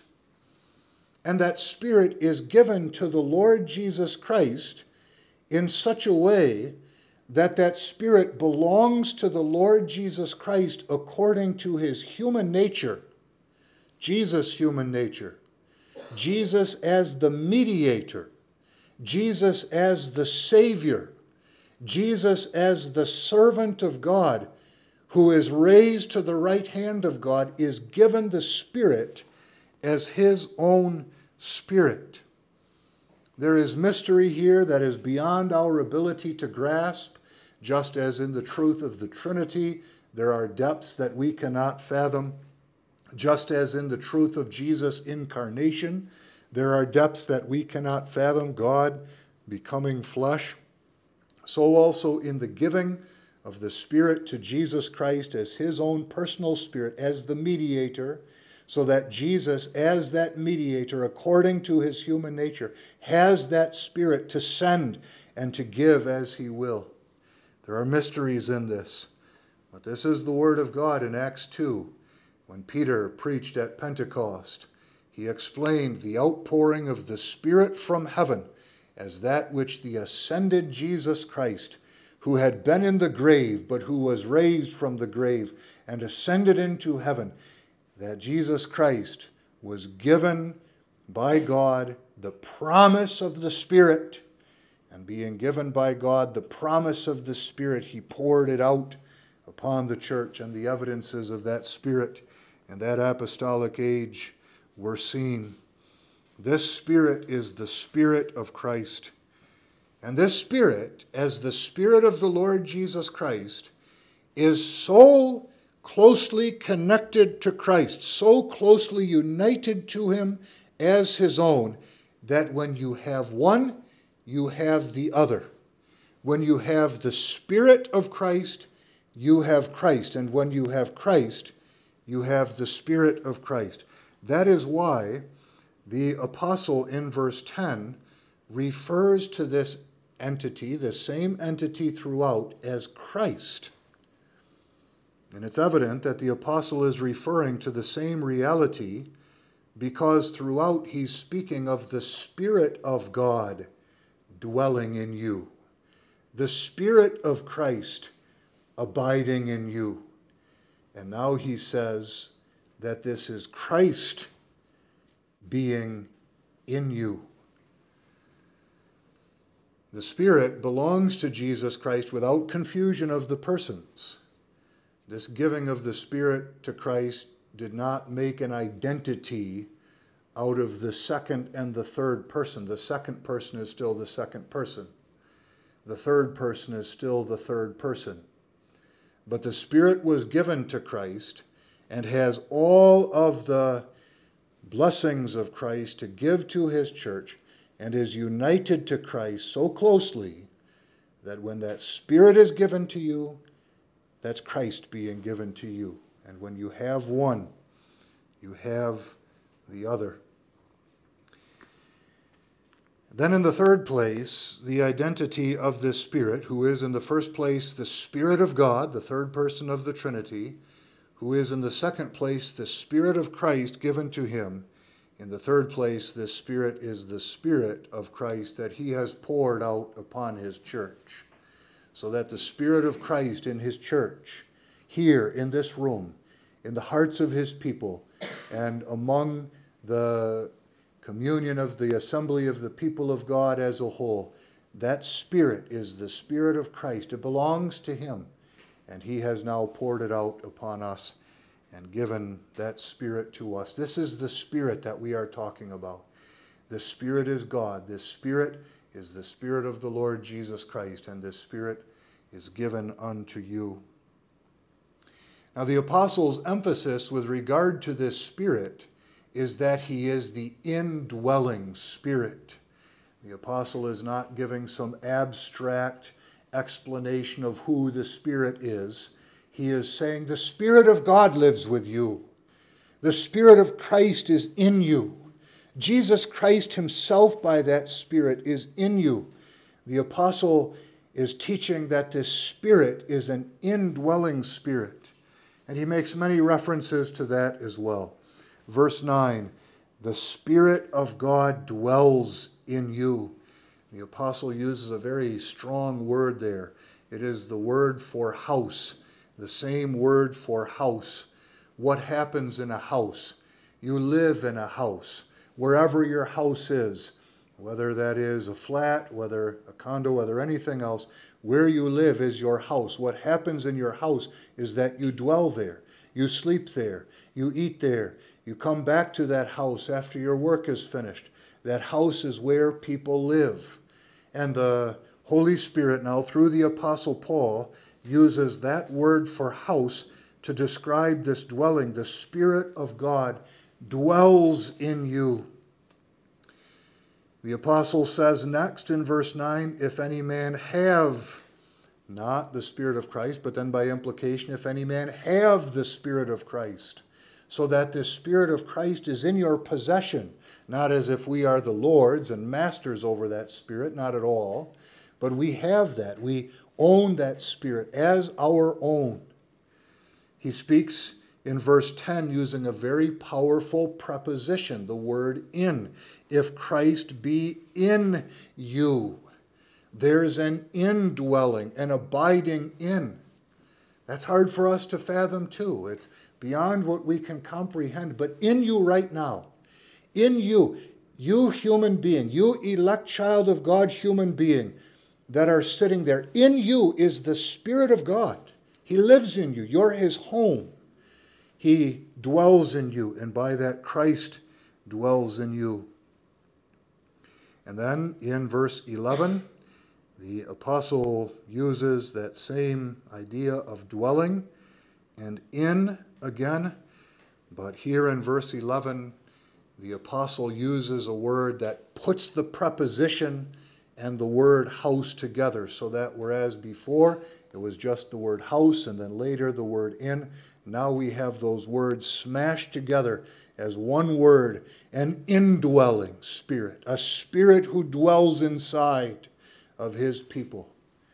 And that Spirit is given to the Lord Jesus Christ in such a way that that Spirit belongs to the Lord Jesus Christ according to his human nature, Jesus' human nature, Jesus as the mediator, Jesus as the Savior, Jesus as the servant of God, who is raised to the right hand of God, is given the Spirit as his own Spirit. There is mystery here that is beyond our ability to grasp, just as in the truth of the Trinity there are depths that we cannot fathom, just as in the truth of Jesus' incarnation there are depths that we cannot fathom, God becoming flesh. So also in the giving of the Spirit to Jesus Christ as his own personal Spirit, as the mediator, so that Jesus, as that mediator, according to his human nature, has that Spirit to send and to give as he will. There are mysteries in this, but this is the word of God in Acts 2. When Peter preached at Pentecost, he explained the outpouring of the Spirit from heaven as that which the ascended Jesus Christ, who had been in the grave, but who was raised from the grave and ascended into heaven, that Jesus Christ was given by God the promise of the Spirit, and being given by God the promise of the Spirit, he poured it out upon the church, and the evidences of that Spirit and that apostolic age were seen. This Spirit is the Spirit of Christ. And this Spirit, as the Spirit of the Lord Jesus Christ, is so closely connected to Christ, so closely united to him as his own, that when you have one, you have the other. When you have the Spirit of Christ, you have Christ. And when you have Christ, you have the Spirit of Christ. That is why the apostle in verse 10 refers to this entity, the same entity throughout, as Christ. And it's evident that the apostle is referring to the same reality because throughout he's speaking of the Spirit of God dwelling in you, the Spirit of Christ abiding in you. And now he says that this is Christ being in you. The Spirit belongs to Jesus Christ without confusion of the persons. This giving of the Spirit to Christ did not make an identity out of the second and the third person. The second person is still the second person. The third person is still the third person. But the Spirit was given to Christ and has all of the blessings of Christ to give to his church, and is united to Christ so closely that when that Spirit is given to you, that's Christ being given to you. And when you have one, you have the other. Then in the third place, the identity of this Spirit, who is in the first place the Spirit of God, the third person of the Trinity, who is in the second place the Spirit of Christ given to him. In the third place, this Spirit is the Spirit of Christ that he has poured out upon his church. So that the Spirit of Christ in his church, here in this room, in the hearts of his people, and among the communion of the assembly of the people of God as a whole. That Spirit is the Spirit of Christ. It belongs to him, and he has now poured it out upon us and given that Spirit to us. This is the Spirit that we are talking about. The Spirit is God. This Spirit is the Spirit of the Lord Jesus Christ, and this Spirit is given unto you. Now, the apostle's emphasis with regard to this Spirit is that he is the indwelling Spirit. The apostle is not giving some abstract explanation of who the Spirit is. He is saying the Spirit of God lives with you. The Spirit of Christ is in you. Jesus Christ himself by that Spirit is in you. The apostle is teaching that this Spirit is an indwelling Spirit. And he makes many references to that as well. Verse 9, the Spirit of God dwells in you. The apostle uses a very strong word there. It is the word for house, the same word for house. What happens in a house? You live in a house, wherever your house is, whether that is a flat, whether a condo, whether anything else, where you live is your house. What happens in your house is that you dwell there. You sleep there. You eat there. You come back to that house after your work is finished. That house is where people live. And the Holy Spirit now, through the Apostle Paul, uses that word for house to describe this dwelling. The Spirit of God dwells in you. The apostle says next in verse 9, if any man have not the Spirit of Christ, but then by implication, if any man have the Spirit of Christ, so that the Spirit of Christ is in your possession, not as if we are the lords and masters over that Spirit, not at all, but we have that. We own that Spirit as our own. He speaks in verse 10 using a very powerful preposition, the word in. If Christ be in you, there's an indwelling, an abiding in. That's hard for us to fathom too. It's beyond what we can comprehend. But in you right now, in you, you human being, you elect child of God human being that are sitting there, in you is the Spirit of God. He lives in you. You're his home. He dwells in you, and by that Christ dwells in you. And then in verse 11, the apostle uses that same idea of dwelling and in again. But here in verse 11, the apostle uses a word that puts the preposition and the word house together, so that whereas before it was just the word house and then later the word in, now we have those words smashed together as one word, an indwelling Spirit, a Spirit who dwells inside of his people.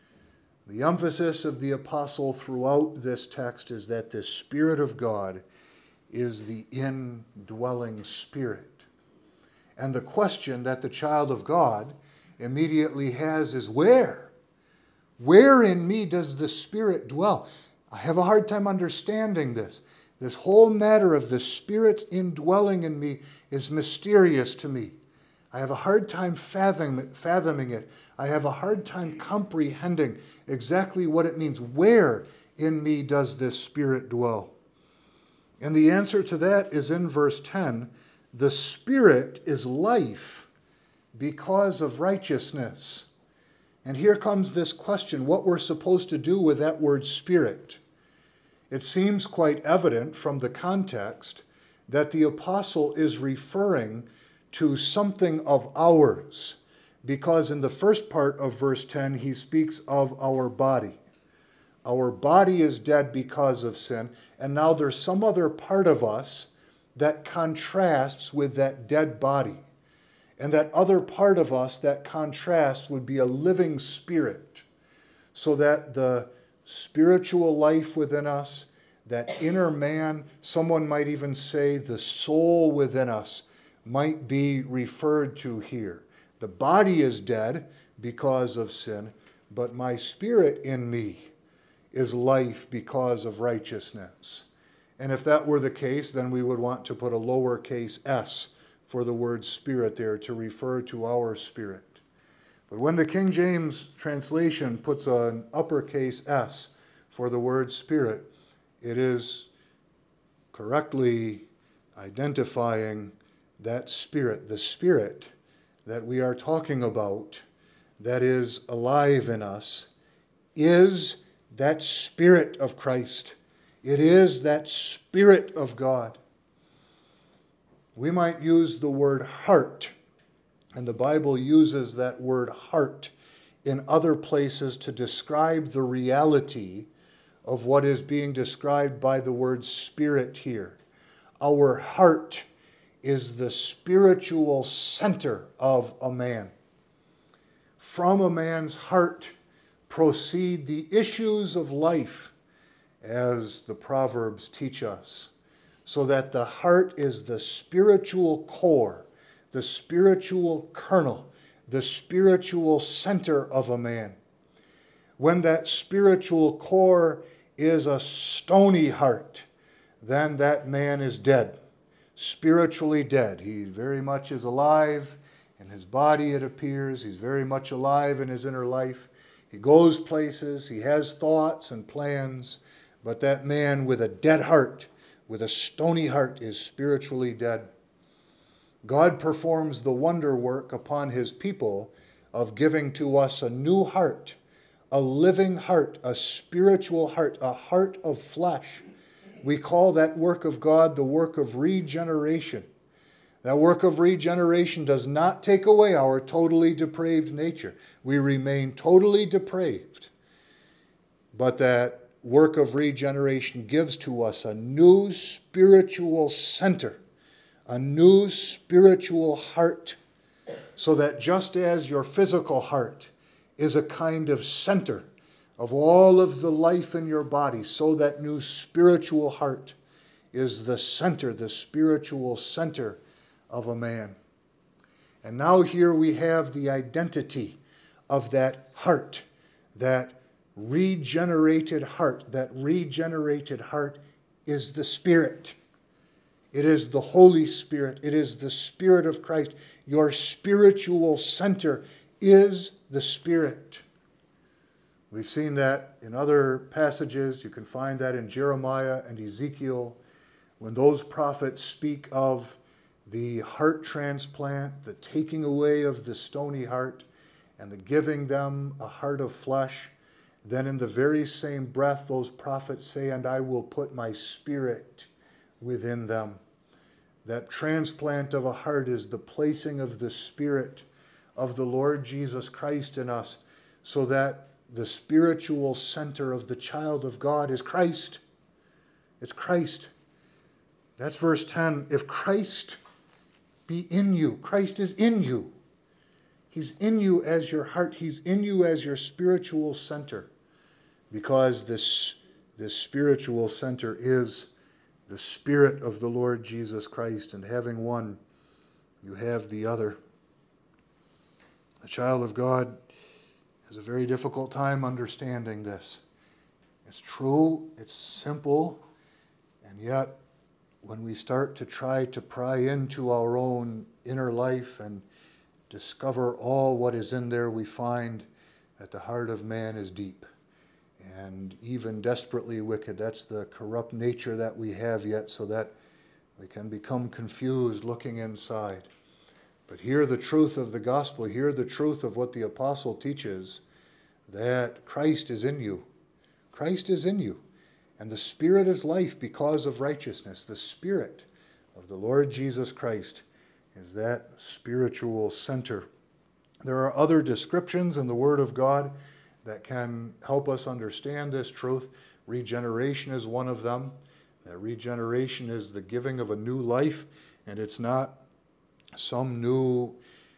The emphasis of the apostle throughout this text is that the Spirit of God is the indwelling Spirit. And the question that the child of God immediately has is where? Where in me does the Spirit dwell? I have a hard time understanding this. This whole matter of the Spirit's indwelling in me is mysterious to me. I have a hard time fathoming it. I have a hard time comprehending exactly what it means. Where in me does this Spirit dwell? And the answer to that is in verse 10. The Spirit is life because of righteousness. And here comes this question, what we're supposed to do with that word Spirit. It seems quite evident from the context that the apostle is referring to something of ours, because in the first part of verse 10, he speaks of our body. Our body is dead because of sin, and now there's some other part of us that contrasts with that dead body. And that other part of us that contrasts would be a living spirit, so that the spiritual life within us, that inner man, someone might even say the soul within us, might be referred to here. The body is dead because of sin, but my spirit in me is life because of righteousness. And if that were the case, then we would want to put a lowercase s for the word spirit there to refer to our spirit. But when the King James translation puts an uppercase S for the word spirit, it is correctly identifying that spirit, the spirit that we are talking about, that is alive in us, is that Spirit of Christ. It is that Spirit of God. We might use the word heart, and the Bible uses that word heart in other places to describe the reality of what is being described by the word spirit here. Our heart is the spiritual center of a man. From a man's heart proceed the issues of life, as the Proverbs teach us, so that the heart is the spiritual core, the spiritual kernel, the spiritual center of a man. When that spiritual core is a stony heart, then that man is dead, spiritually dead. He very much is alive in his body, it appears. He's very much alive in his inner life. He goes places, he has thoughts and plans, but that man with a dead heart, with a stony heart, is spiritually dead. God performs the wonder work upon his people of giving to us a new heart, a living heart, a spiritual heart, a heart of flesh. We call that work of God the work of regeneration. That work of regeneration does not take away our totally depraved nature. We remain totally depraved. But that work of regeneration gives to us a new spiritual center, a new spiritual heart, so that just as your physical heart is a kind of center of all of the life in your body, so that new spiritual heart is the center, the spiritual center of a man. And now here we have the identity of that heart, that regenerated heart. That regenerated heart is the Spirit. It is the Holy Spirit. It is the Spirit of Christ. Your spiritual center is the Spirit. We've seen that in other passages. You can find that in Jeremiah and Ezekiel, when those prophets speak of the heart transplant, the taking away of the stony heart, and the giving them a heart of flesh. Then in the very same breath, those prophets say, "And I will put my Spirit within them." That transplant of a heart is the placing of the Spirit of the Lord Jesus Christ in us, so that the spiritual center of the child of God is Christ. It's Christ. That's verse 10. If Christ be in you, Christ is in you. He's in you as your heart. He's in you as your spiritual center, because this spiritual center is the Spirit of the Lord Jesus Christ, and having one, you have the other. The child of God has a very difficult time understanding this. It's true, it's simple, and yet when we start to try to pry into our own inner life and discover all what is in there, we find that the heart of man is deep and even desperately wicked. That's the corrupt nature that we have yet, so that we can become confused looking inside. But hear the truth of the gospel, hear the truth of what the apostle teaches, that Christ is in you. Christ is in you. And the Spirit is life because of righteousness. The Spirit of the Lord Jesus Christ is that spiritual center. There are other descriptions in the Word of God that can help us understand this truth. Regeneration is one of them. That regeneration is the giving of a new life, and it's not some new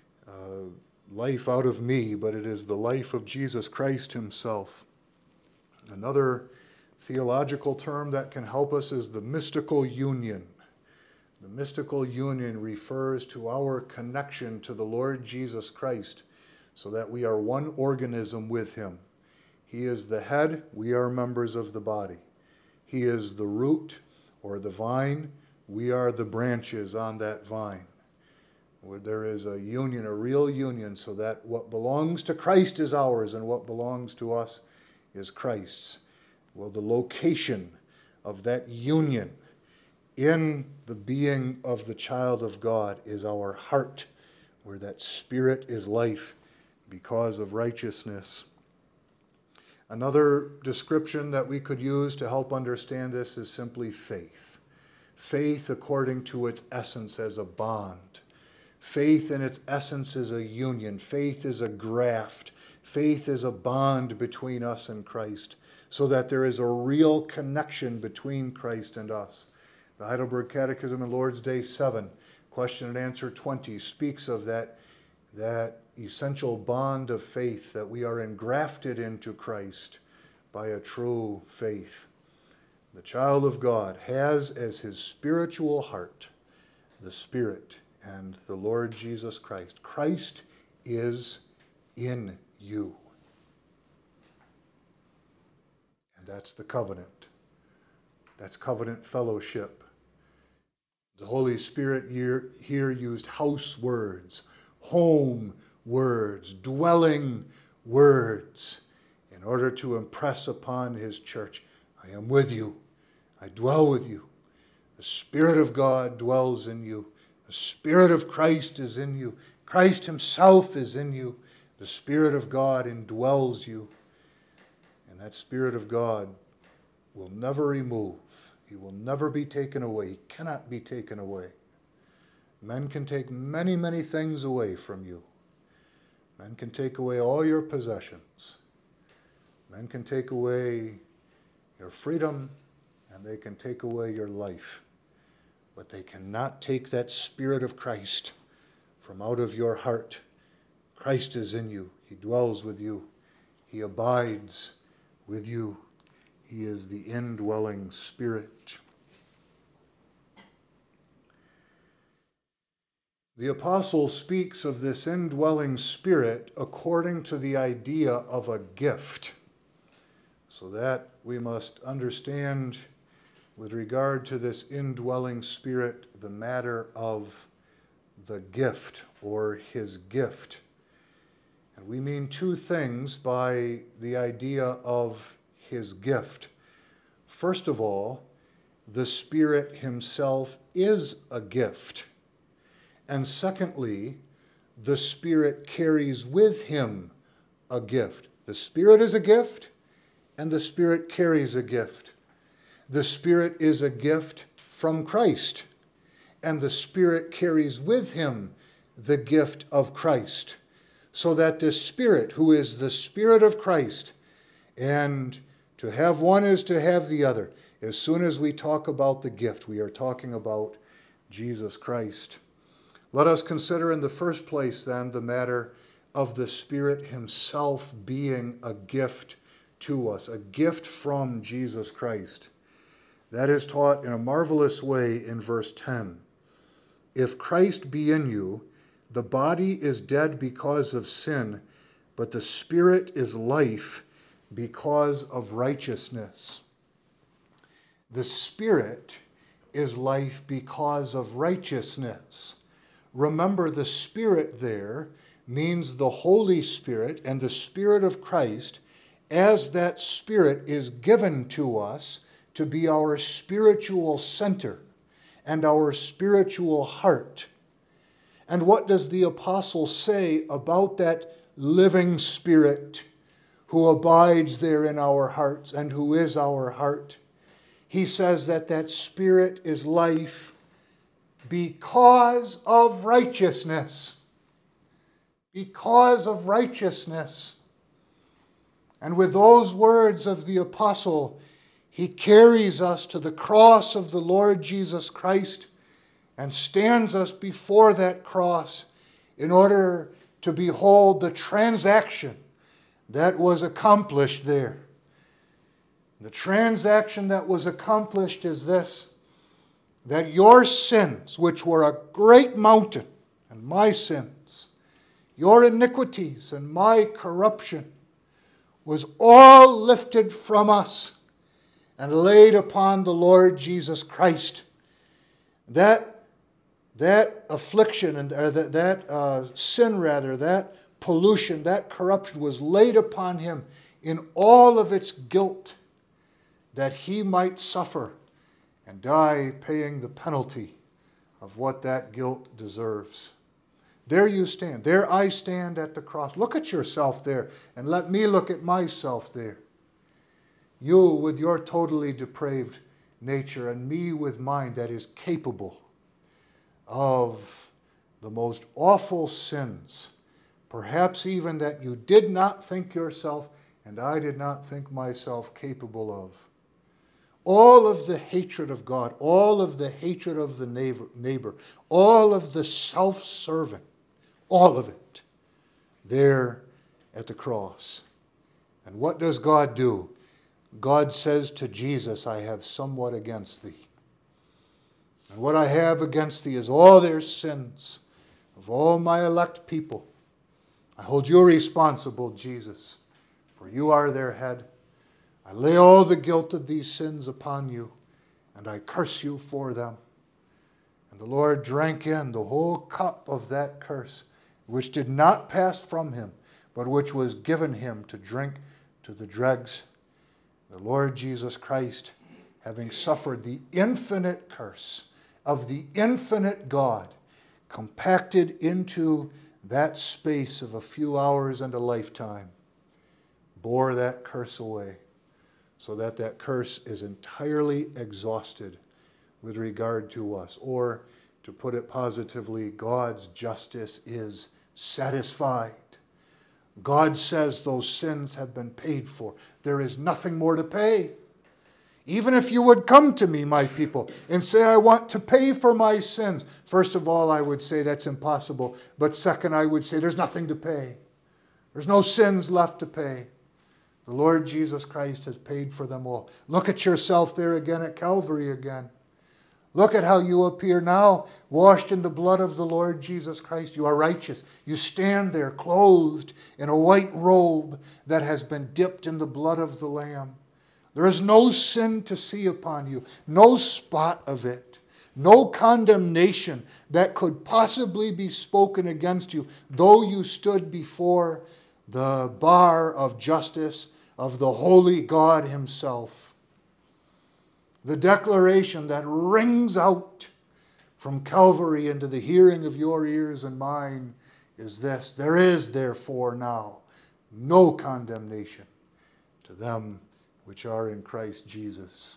life out of me, but it is the life of Jesus Christ himself. Another theological term that can help us is the mystical union. The mystical union refers to our connection to the Lord Jesus Christ, so that we are one organism with him. He is the head, we are members of the body. He is the root or the vine, we are the branches on that vine. where there is a union, a real union, so that what belongs to Christ is ours and what belongs to us is Christ's. Well, the location of that union in the being of the child of God is our heart, where that spirit is life because of righteousness. Another description that we could use to help understand this is simply faith. Faith according to its essence as a bond. Faith in its essence is a union. Faith is a graft. Faith is a bond between us and Christ, so that there is a real connection between Christ and us. The Heidelberg Catechism in Lord's Day 7, question and answer 20, speaks of that essential bond of faith, that we are engrafted into Christ by a true faith. The child of God has as his spiritual heart the Spirit and the Lord Jesus Christ. Christ is in you. And that's the covenant. That's covenant fellowship. The Holy Spirit here used house words, home words, dwelling words, in order to impress upon his church, I am with you. I dwell with you. The Spirit of God dwells in you. The Spirit of Christ is in you. Christ himself is in you. The Spirit of God indwells you. And that Spirit of God will never remove. He will never be taken away. He cannot be taken away. Men can take many, many things away from you. Men can take away all your possessions. Men can take away your freedom, and they can take away your life. But they cannot take that Spirit of Christ from out of your heart. Christ is in you. He dwells with you. He abides with you. He is the indwelling Spirit. The apostle speaks of this indwelling Spirit according to the idea of a gift. So that we must understand, with regard to this indwelling Spirit, the matter of the gift, or his gift. And we mean two things by the idea of his gift. First of all, the Spirit himself is a gift. And secondly, the Spirit carries with him a gift. The Spirit is a gift, and the Spirit carries a gift. The Spirit is a gift from Christ, and the Spirit carries with him the gift of Christ. So that the Spirit, who is the Spirit of Christ, and to have one is to have the other. As soon as we talk about the gift, we are talking about Jesus Christ. Let us consider in the first place then the matter of the Spirit himself being a gift to us, a gift from Jesus Christ. That is taught in a marvelous way in verse 10. If Christ be in you, the body is dead because of sin, but the Spirit is life because of righteousness. The Spirit is life because of righteousness. Remember, the Spirit there means the Holy Spirit and the Spirit of Christ, as that Spirit is given to us to be our spiritual center and our spiritual heart. And what does the apostle say about that living Spirit who abides there in our hearts and who is our heart? He says that that Spirit is life because of righteousness. Because of righteousness. And with those words of the apostle, he carries us to the cross of the Lord Jesus Christ and stands us before that cross in order to behold the transaction that was accomplished there. The transaction that was accomplished is this: that your sins, which were a great mountain, and my sins, your iniquities and my corruption, was all lifted from us and laid upon the Lord Jesus Christ. That that affliction and that sin rather, that pollution, that corruption was laid upon him in all of its guilt, that he might suffer and die paying the penalty of what that guilt deserves. There you stand. There I stand at the cross. Look at yourself there, and let me look at myself there. You with your totally depraved nature, and me with mine that is capable of the most awful sins, perhaps even that you did not think yourself and I did not think myself capable of. All of the hatred of God, all of the hatred of the neighbor, all of the self-serving, all of it, there at the cross. And what does God do? God says to Jesus, I have somewhat against thee. And what I have against thee is all their sins of all my elect people. I hold you responsible, Jesus, for you are their head. I lay all the guilt of these sins upon you, and I curse you for them. And the Lord drank in the whole cup of that curse, which did not pass from him, but which was given him to drink to the dregs. The Lord Jesus Christ, having suffered the infinite curse of the infinite God, compacted into that space of a few hours and a lifetime, bore that curse away, so that that curse is entirely exhausted with regard to us. Or, to put it positively, God's justice is satisfied. God says those sins have been paid for. There is nothing more to pay. Even if you would come to me, my people, and say, I want to pay for my sins. First of all, I would say that's impossible. But second, I would say there's nothing to pay. There's no sins left to pay. The Lord Jesus Christ has paid for them all. Look at yourself there again at Calvary again. Look at how you appear now, washed in the blood of the Lord Jesus Christ. You are righteous. You stand there clothed in a white robe that has been dipped in the blood of the Lamb. There is no sin to see upon you, no spot of it, no condemnation that could possibly be spoken against you, though you stood before the bar of justice of the holy God himself. The declaration that rings out from Calvary into the hearing of your ears and mine is this: there is therefore now no condemnation to them which are in Christ Jesus.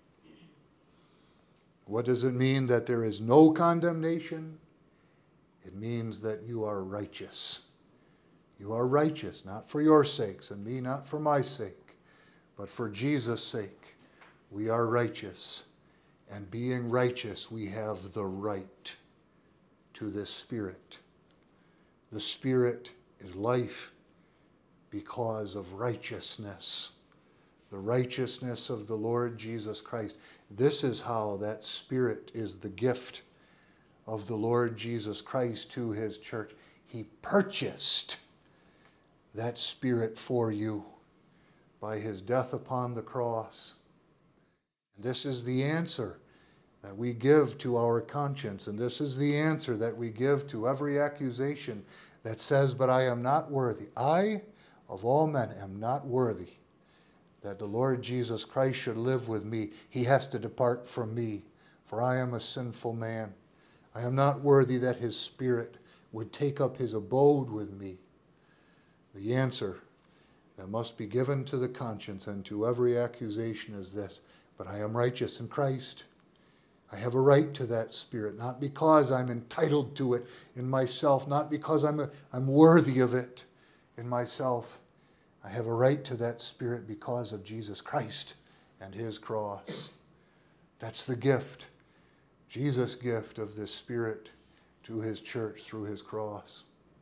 What does it mean that there is no condemnation? It means that you are righteous. You are righteous, not for your sakes, and me not for my sake, but for Jesus' sake. We are righteous. And being righteous, we have the right to this Spirit. The Spirit is life because of righteousness. The righteousness of the Lord Jesus Christ. This is how that Spirit is the gift of the Lord Jesus Christ to his church. He purchased that Spirit for you by his death upon the cross. And this is the answer that we give to our conscience, and this is the answer that we give to every accusation that says, but I am not worthy. I, of all men, am not worthy that the Lord Jesus Christ should live with me. He has to depart from me, for I am a sinful man. I am not worthy that his Spirit would take up his abode with me. The answer that must be given to the conscience and to every accusation is this: but I am righteous in Christ. I have a right to that Spirit, not because I'm entitled to it in myself, not because I'm worthy of it in myself. I have a right to that Spirit because of Jesus Christ and his cross. That's the gift, Jesus' gift of this Spirit to his church through his cross.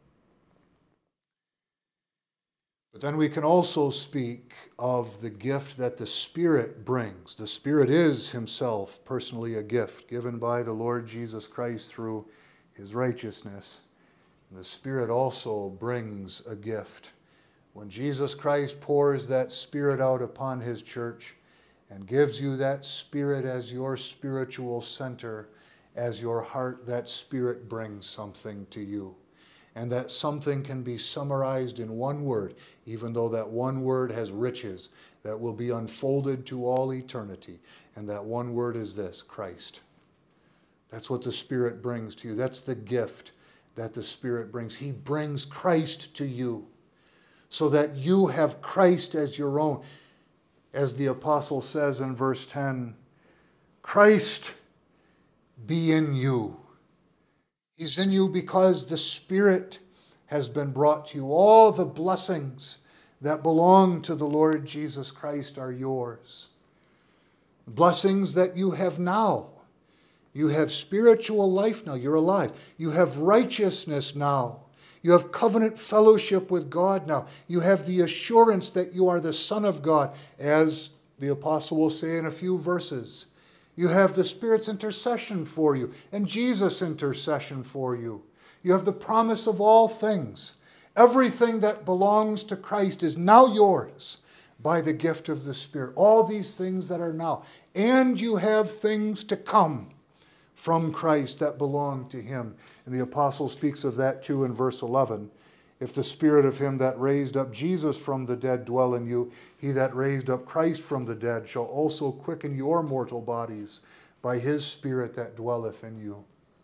But then we can also speak of the gift that the Spirit brings. The Spirit is himself personally a gift given by the Lord Jesus Christ through his righteousness. And the Spirit also brings a gift. When Jesus Christ pours that Spirit out upon his church and gives you that Spirit as your spiritual center as your heart, that Spirit brings something to you. And that something can be summarized in one word, even though that one word has riches that will be unfolded to all eternity. And that one word is this: Christ. That's what the Spirit brings to you. That's the gift that the Spirit brings. He brings Christ to you so that you have Christ as your own. As the apostle says in verse 10, Christ be in you. He's in you because the Spirit has been brought to you. All the blessings that belong to the Lord Jesus Christ are yours. Blessings that you have now. You have spiritual life now. You're alive. You have righteousness now. You have covenant fellowship with God now. You have the assurance that you are the Son of God, as the apostle will say in a few verses. You have the Spirit's intercession for you and Jesus' intercession for you. You have the promise of all things. Everything that belongs to Christ is now yours by the gift of the Spirit. All these things that are now. And you have things to come from Christ that belong to him. And the apostle speaks of that too in verse 11. If the Spirit of him that raised up Jesus from the dead dwell in you, he that raised up Christ from the dead shall also quicken your mortal bodies by his Spirit that dwelleth in you.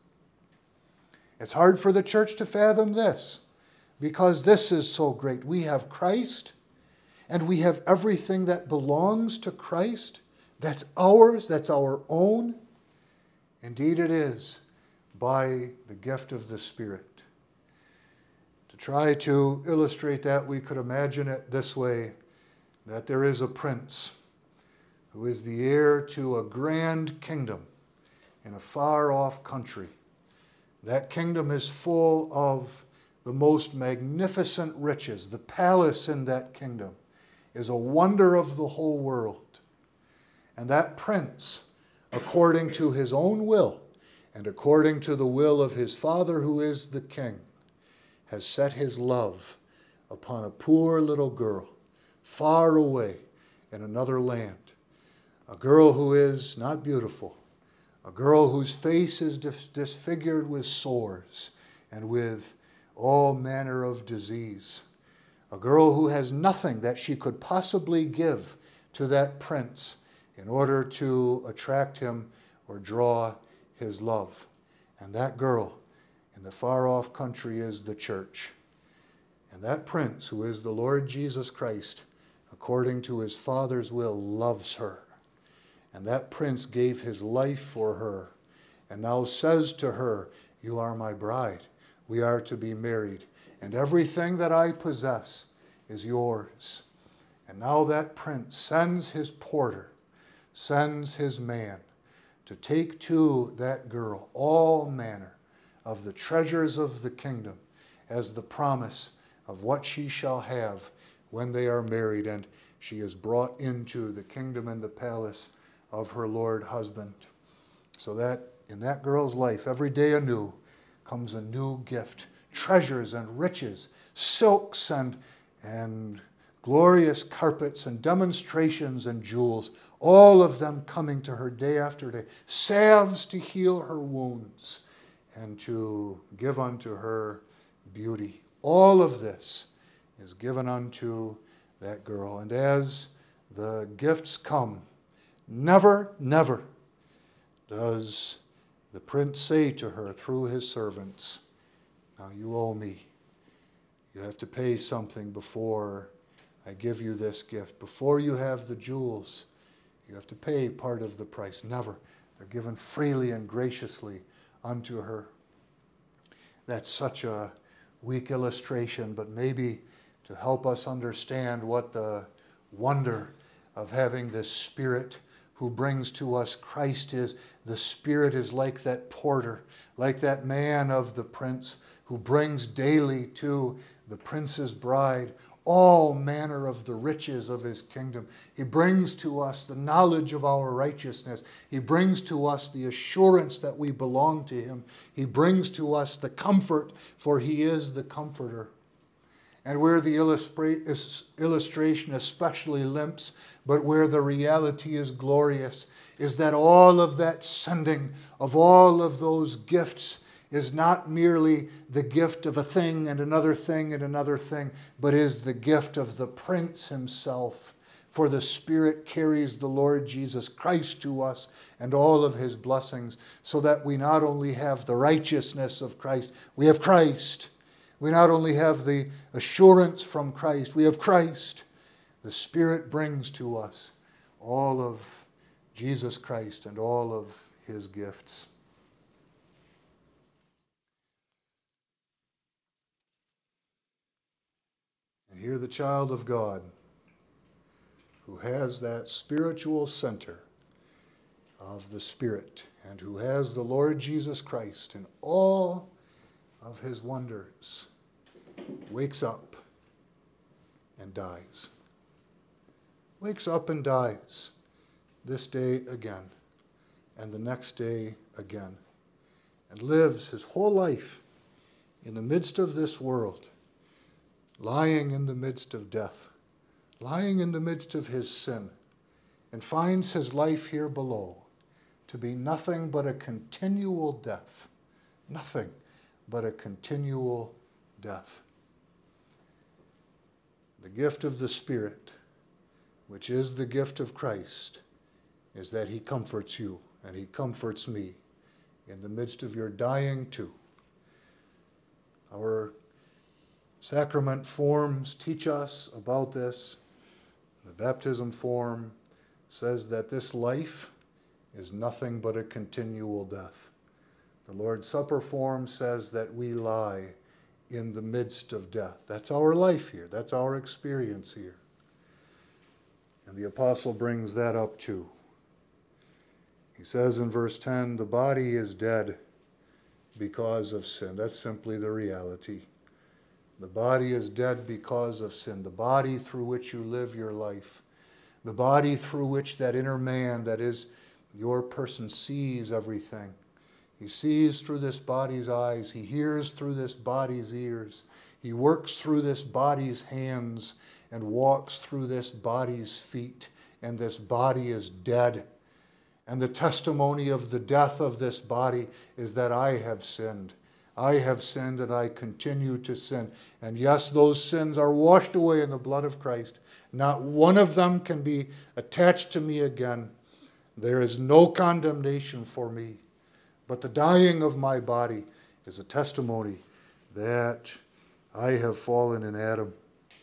It's hard for the church to fathom this, because this is so great. We have Christ, and we have everything that belongs to Christ. That's ours, that's our own. Indeed it is, by the gift of the Spirit. To try to illustrate that, we could imagine it this way, that there is a prince who is the heir to a grand kingdom in a far-off country. That kingdom is full of the most magnificent riches. The palace in that kingdom is a wonder of the whole world. And that prince, according to his own will and according to the will of his father who is the king, has set his love upon a poor little girl far away in another land. A girl who is not beautiful, a girl whose face is disfigured with sores and with all manner of disease. A girl who has nothing that she could possibly give to that prince in order to attract him or draw his love. And that girl in the far-off country is the church. And that prince, who is the Lord Jesus Christ, according to his Father's will, loves her. And that prince gave his life for her and now says to her, you are my bride. We are to be married. And everything that I possess is yours. And now that prince sends his porter, sends his man to take to that girl all manner of the treasures of the kingdom as the promise of what she shall have when they are married and she is brought into the kingdom and the palace of her Lord husband. So that in that girl's life, every day anew, comes a new gift. Treasures and riches, silks and glorious carpets and demonstrations and jewels, all of them coming to her day after day. Salves to heal her wounds and to give unto her beauty. All of this is given unto that girl. And as the gifts come, never, never does the prince say to her through his servants, now you owe me. You have to pay something before I give you this gift. Before you have the jewels, you have to pay part of the price. Never. They're given freely and graciously unto her. That's such a weak illustration, but maybe to help us understand what the wonder of having this Spirit who brings to us Christ is. The Spirit is like that porter, like that man of the prince who brings daily to the prince's bride all manner of the riches of his kingdom. He brings to us the knowledge of our righteousness. He brings to us the assurance that we belong to him. He brings to us the comfort, for he is the comforter. and where the illustration especially limps, but where the reality is glorious, is that all of that sending of all of those gifts is not merely the gift of a thing and another thing and another thing, but is the gift of the Prince himself. For the Spirit carries the Lord Jesus Christ to us and all of his blessings, so that we not only have the righteousness of Christ, we have Christ. We not only have the assurance from Christ, we have Christ. The Spirit brings to us all of Jesus Christ and all of his gifts. And here the child of God, who has that spiritual center of the Spirit, and who has the Lord Jesus Christ in all of his wonders, wakes up and dies. Wakes up and dies this day again, and the next day again, and lives his whole life in the midst of this world, lying in the midst of death, lying in the midst of his sin, and finds his life here below to be nothing but a continual death. Nothing but a continual death. The gift of the Spirit, which is the gift of Christ, is that he comforts you and he comforts me in the midst of your dying too. Our sacrament forms teach us about this. The baptism form says that this life is nothing but a continual death. The Lord's Supper form says that we lie in the midst of death. That's our life here. That's our experience here. And the apostle brings that up too. He says in verse 10, the body is dead because of sin. That's simply the reality. The body is dead because of sin. The body through which you live your life. The body through which that inner man, that is your person, sees everything. He sees through this body's eyes. He hears through this body's ears. He works through this body's hands and walks through this body's feet. And this body is dead. And the testimony of the death of this body is that I have sinned. I have sinned and I continue to sin. And yes, those sins are washed away in the blood of Christ. Not one of them can be attached to me again. There is no condemnation for me. But the dying of my body is a testimony that I have fallen in Adam.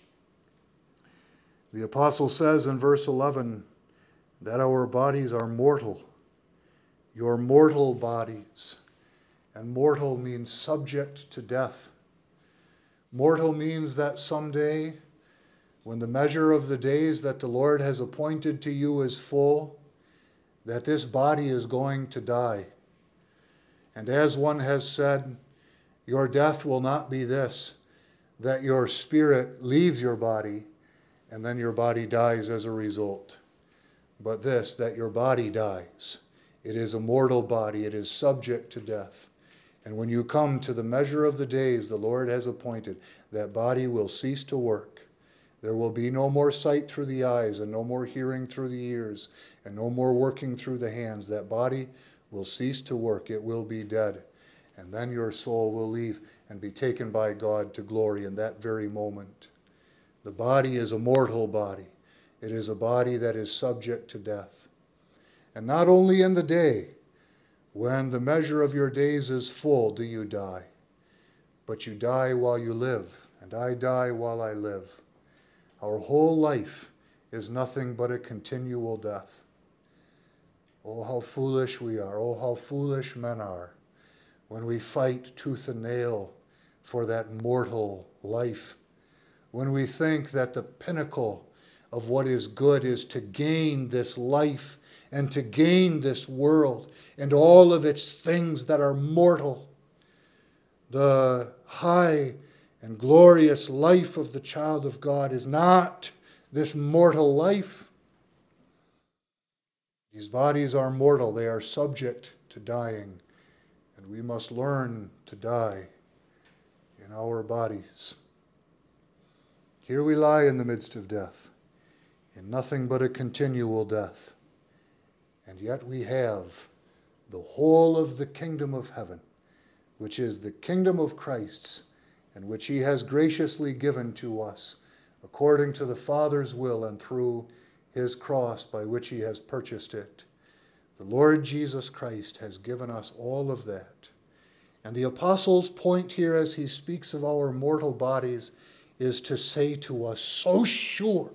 The apostle says in verse 11 that our bodies are mortal. Your mortal bodies. And mortal means subject to death. Mortal means that someday, when the measure of the days that the Lord has appointed to you is full, that this body is going to die. And as one has said, your death will not be this, that your spirit leaves your body and then your body dies as a result. But this, that your body dies. It is a mortal body. It is subject to death. And when you come to the measure of the days the Lord has appointed, that body will cease to work. There will be no more sight through the eyes and no more hearing through the ears and no more working through the hands. That body will cease to work. It will be dead. And then your soul will leave and be taken by God to glory in that very moment. The body is a mortal body. It is a body that is subject to death. And not only in the day, when the measure of your days is full, do you die, but you die while you live, and I die while I live. Our whole life is nothing but a continual death. Oh, how foolish we are. Oh, how foolish men are when we fight tooth and nail for that mortal life. When we think that the pinnacle of what is good is to gain this life and to gain this world and all of its things that are mortal. The high and glorious life of the child of God is not this mortal life. These bodies are mortal. They are subject to dying. And we must learn to die in our bodies. Here we lie in the midst of death, in nothing but a continual death. And yet we have the whole of the kingdom of heaven, which is the kingdom of Christ's, and which he has graciously given to us according to the Father's will and through his cross by which he has purchased it. The Lord Jesus Christ has given us all of that. And the apostle's point here as he speaks of our mortal bodies is to say to us, so sure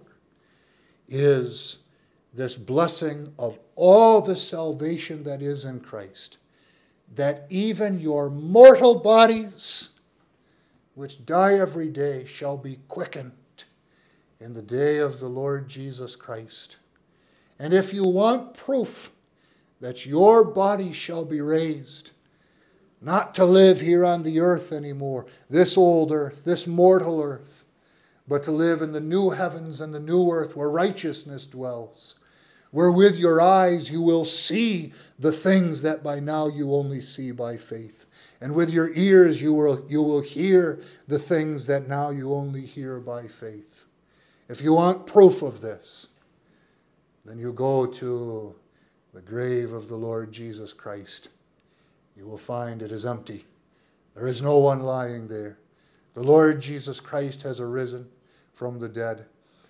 is this blessing of all the salvation that is in Christ, that even your mortal bodies, which die every day, shall be quickened in the day of the Lord Jesus Christ. And if you want proof that your body shall be raised, not to live here on the earth anymore, this old earth, this mortal earth, but to live in the new heavens and the new earth where righteousness dwells, where with your eyes you will see the things that by now you only see by faith. And with your ears you will hear the things that now you only hear by faith. If you want proof of this, then you go to the grave of the Lord Jesus Christ. You will find it is empty. There is no one lying there. The Lord Jesus Christ has arisen from the dead.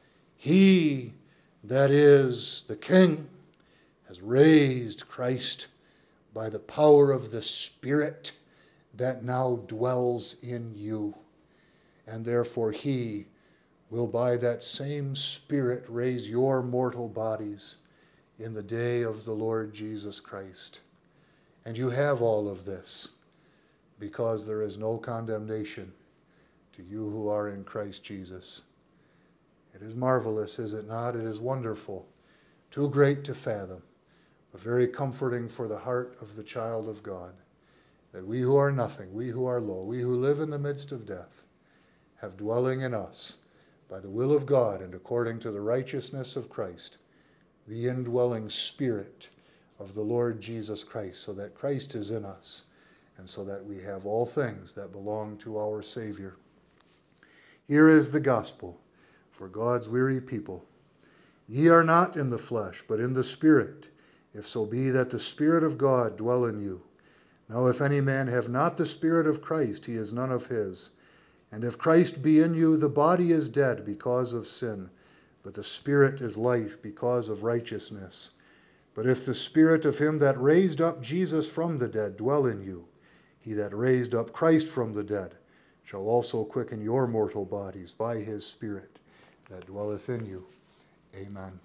He that is the King has raised Christ by the power of the Spirit that now dwells in you. And therefore he will by that same Spirit raise your mortal bodies in the day of the Lord Jesus Christ. And you have all of this because there is no condemnation to you who are in Christ Jesus. It is marvelous, is it not? It is wonderful, too great to fathom, but very comforting for the heart of the child of God, that we who are nothing, we who are low, we who live in the midst of death, have dwelling in us, by the will of God and according to the righteousness of Christ, the indwelling Spirit of the Lord Jesus Christ, so that Christ is in us, and so that we have all things that belong to our Savior. Here is the gospel for God's weary people. Ye are not in the flesh, but in the Spirit, if so be that the Spirit of God dwell in you. Now if any man have not the Spirit of Christ, he is none of his. And if Christ be in you, the body is dead because of sin, but the Spirit is life because of righteousness. But if the Spirit of him that raised up Jesus from the dead dwell in you, he that raised up Christ from the dead shall also quicken your mortal bodies by his Spirit that dwelleth in you. Amen.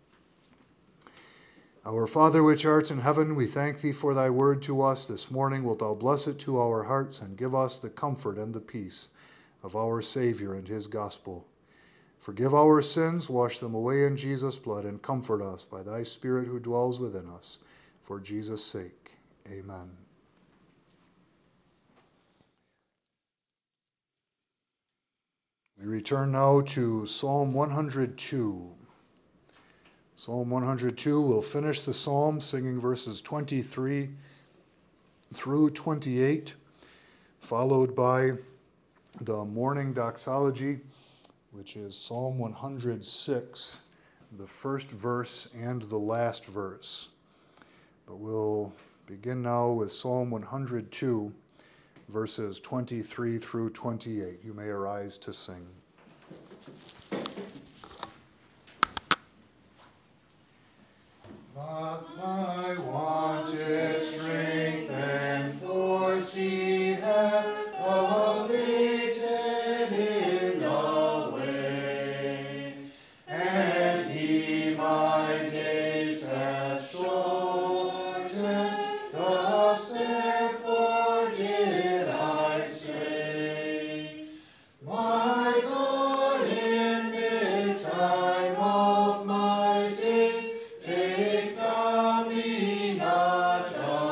Our Father which art in heaven, we thank thee for thy word to us this morning. Wilt thou bless it to our hearts and give us the comfort and the peace of our Savior and his gospel. Forgive our sins, wash them away in Jesus' blood, and comfort us by thy Spirit who dwells within us. For Jesus' sake. Amen. We return now to Psalm 102. Psalm 102, we'll finish the psalm singing verses 23 through 28, followed by the morning doxology, which is Psalm 106, the first verse and the last verse. But we'll begin now with Psalm 102, verses 23 through 28. You may arise to sing. Not my wanted strength and force he hath awaited in the way, and he my days hath shortened, thus therefore did I say, my God in mid-time of my days, take thou me not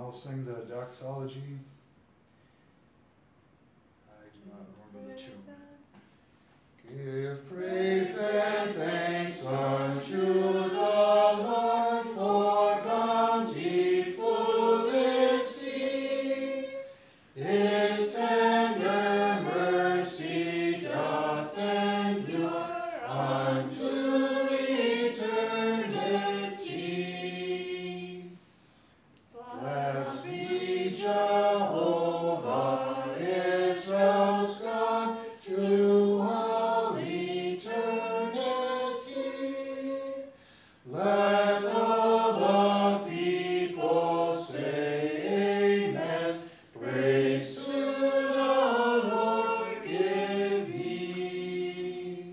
we'll sing the doxology. I do not remember the tune. Give praise and thanks unto the Lord, for bountiful is He. His tender mercy doth endure unto eternity. Blessed be Jehovah, Israel's God, to all eternity. Let all the people say amen. Praise to the Lord give ye.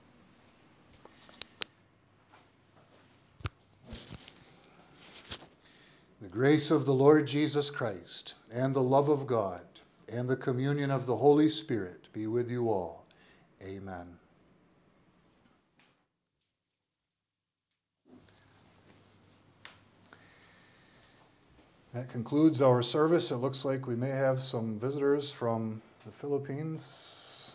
The grace of the Lord Jesus Christ, and the love of God, and the communion of the Holy Spirit be with you all. Amen. That concludes our service. It looks like we may have some visitors from the Philippines.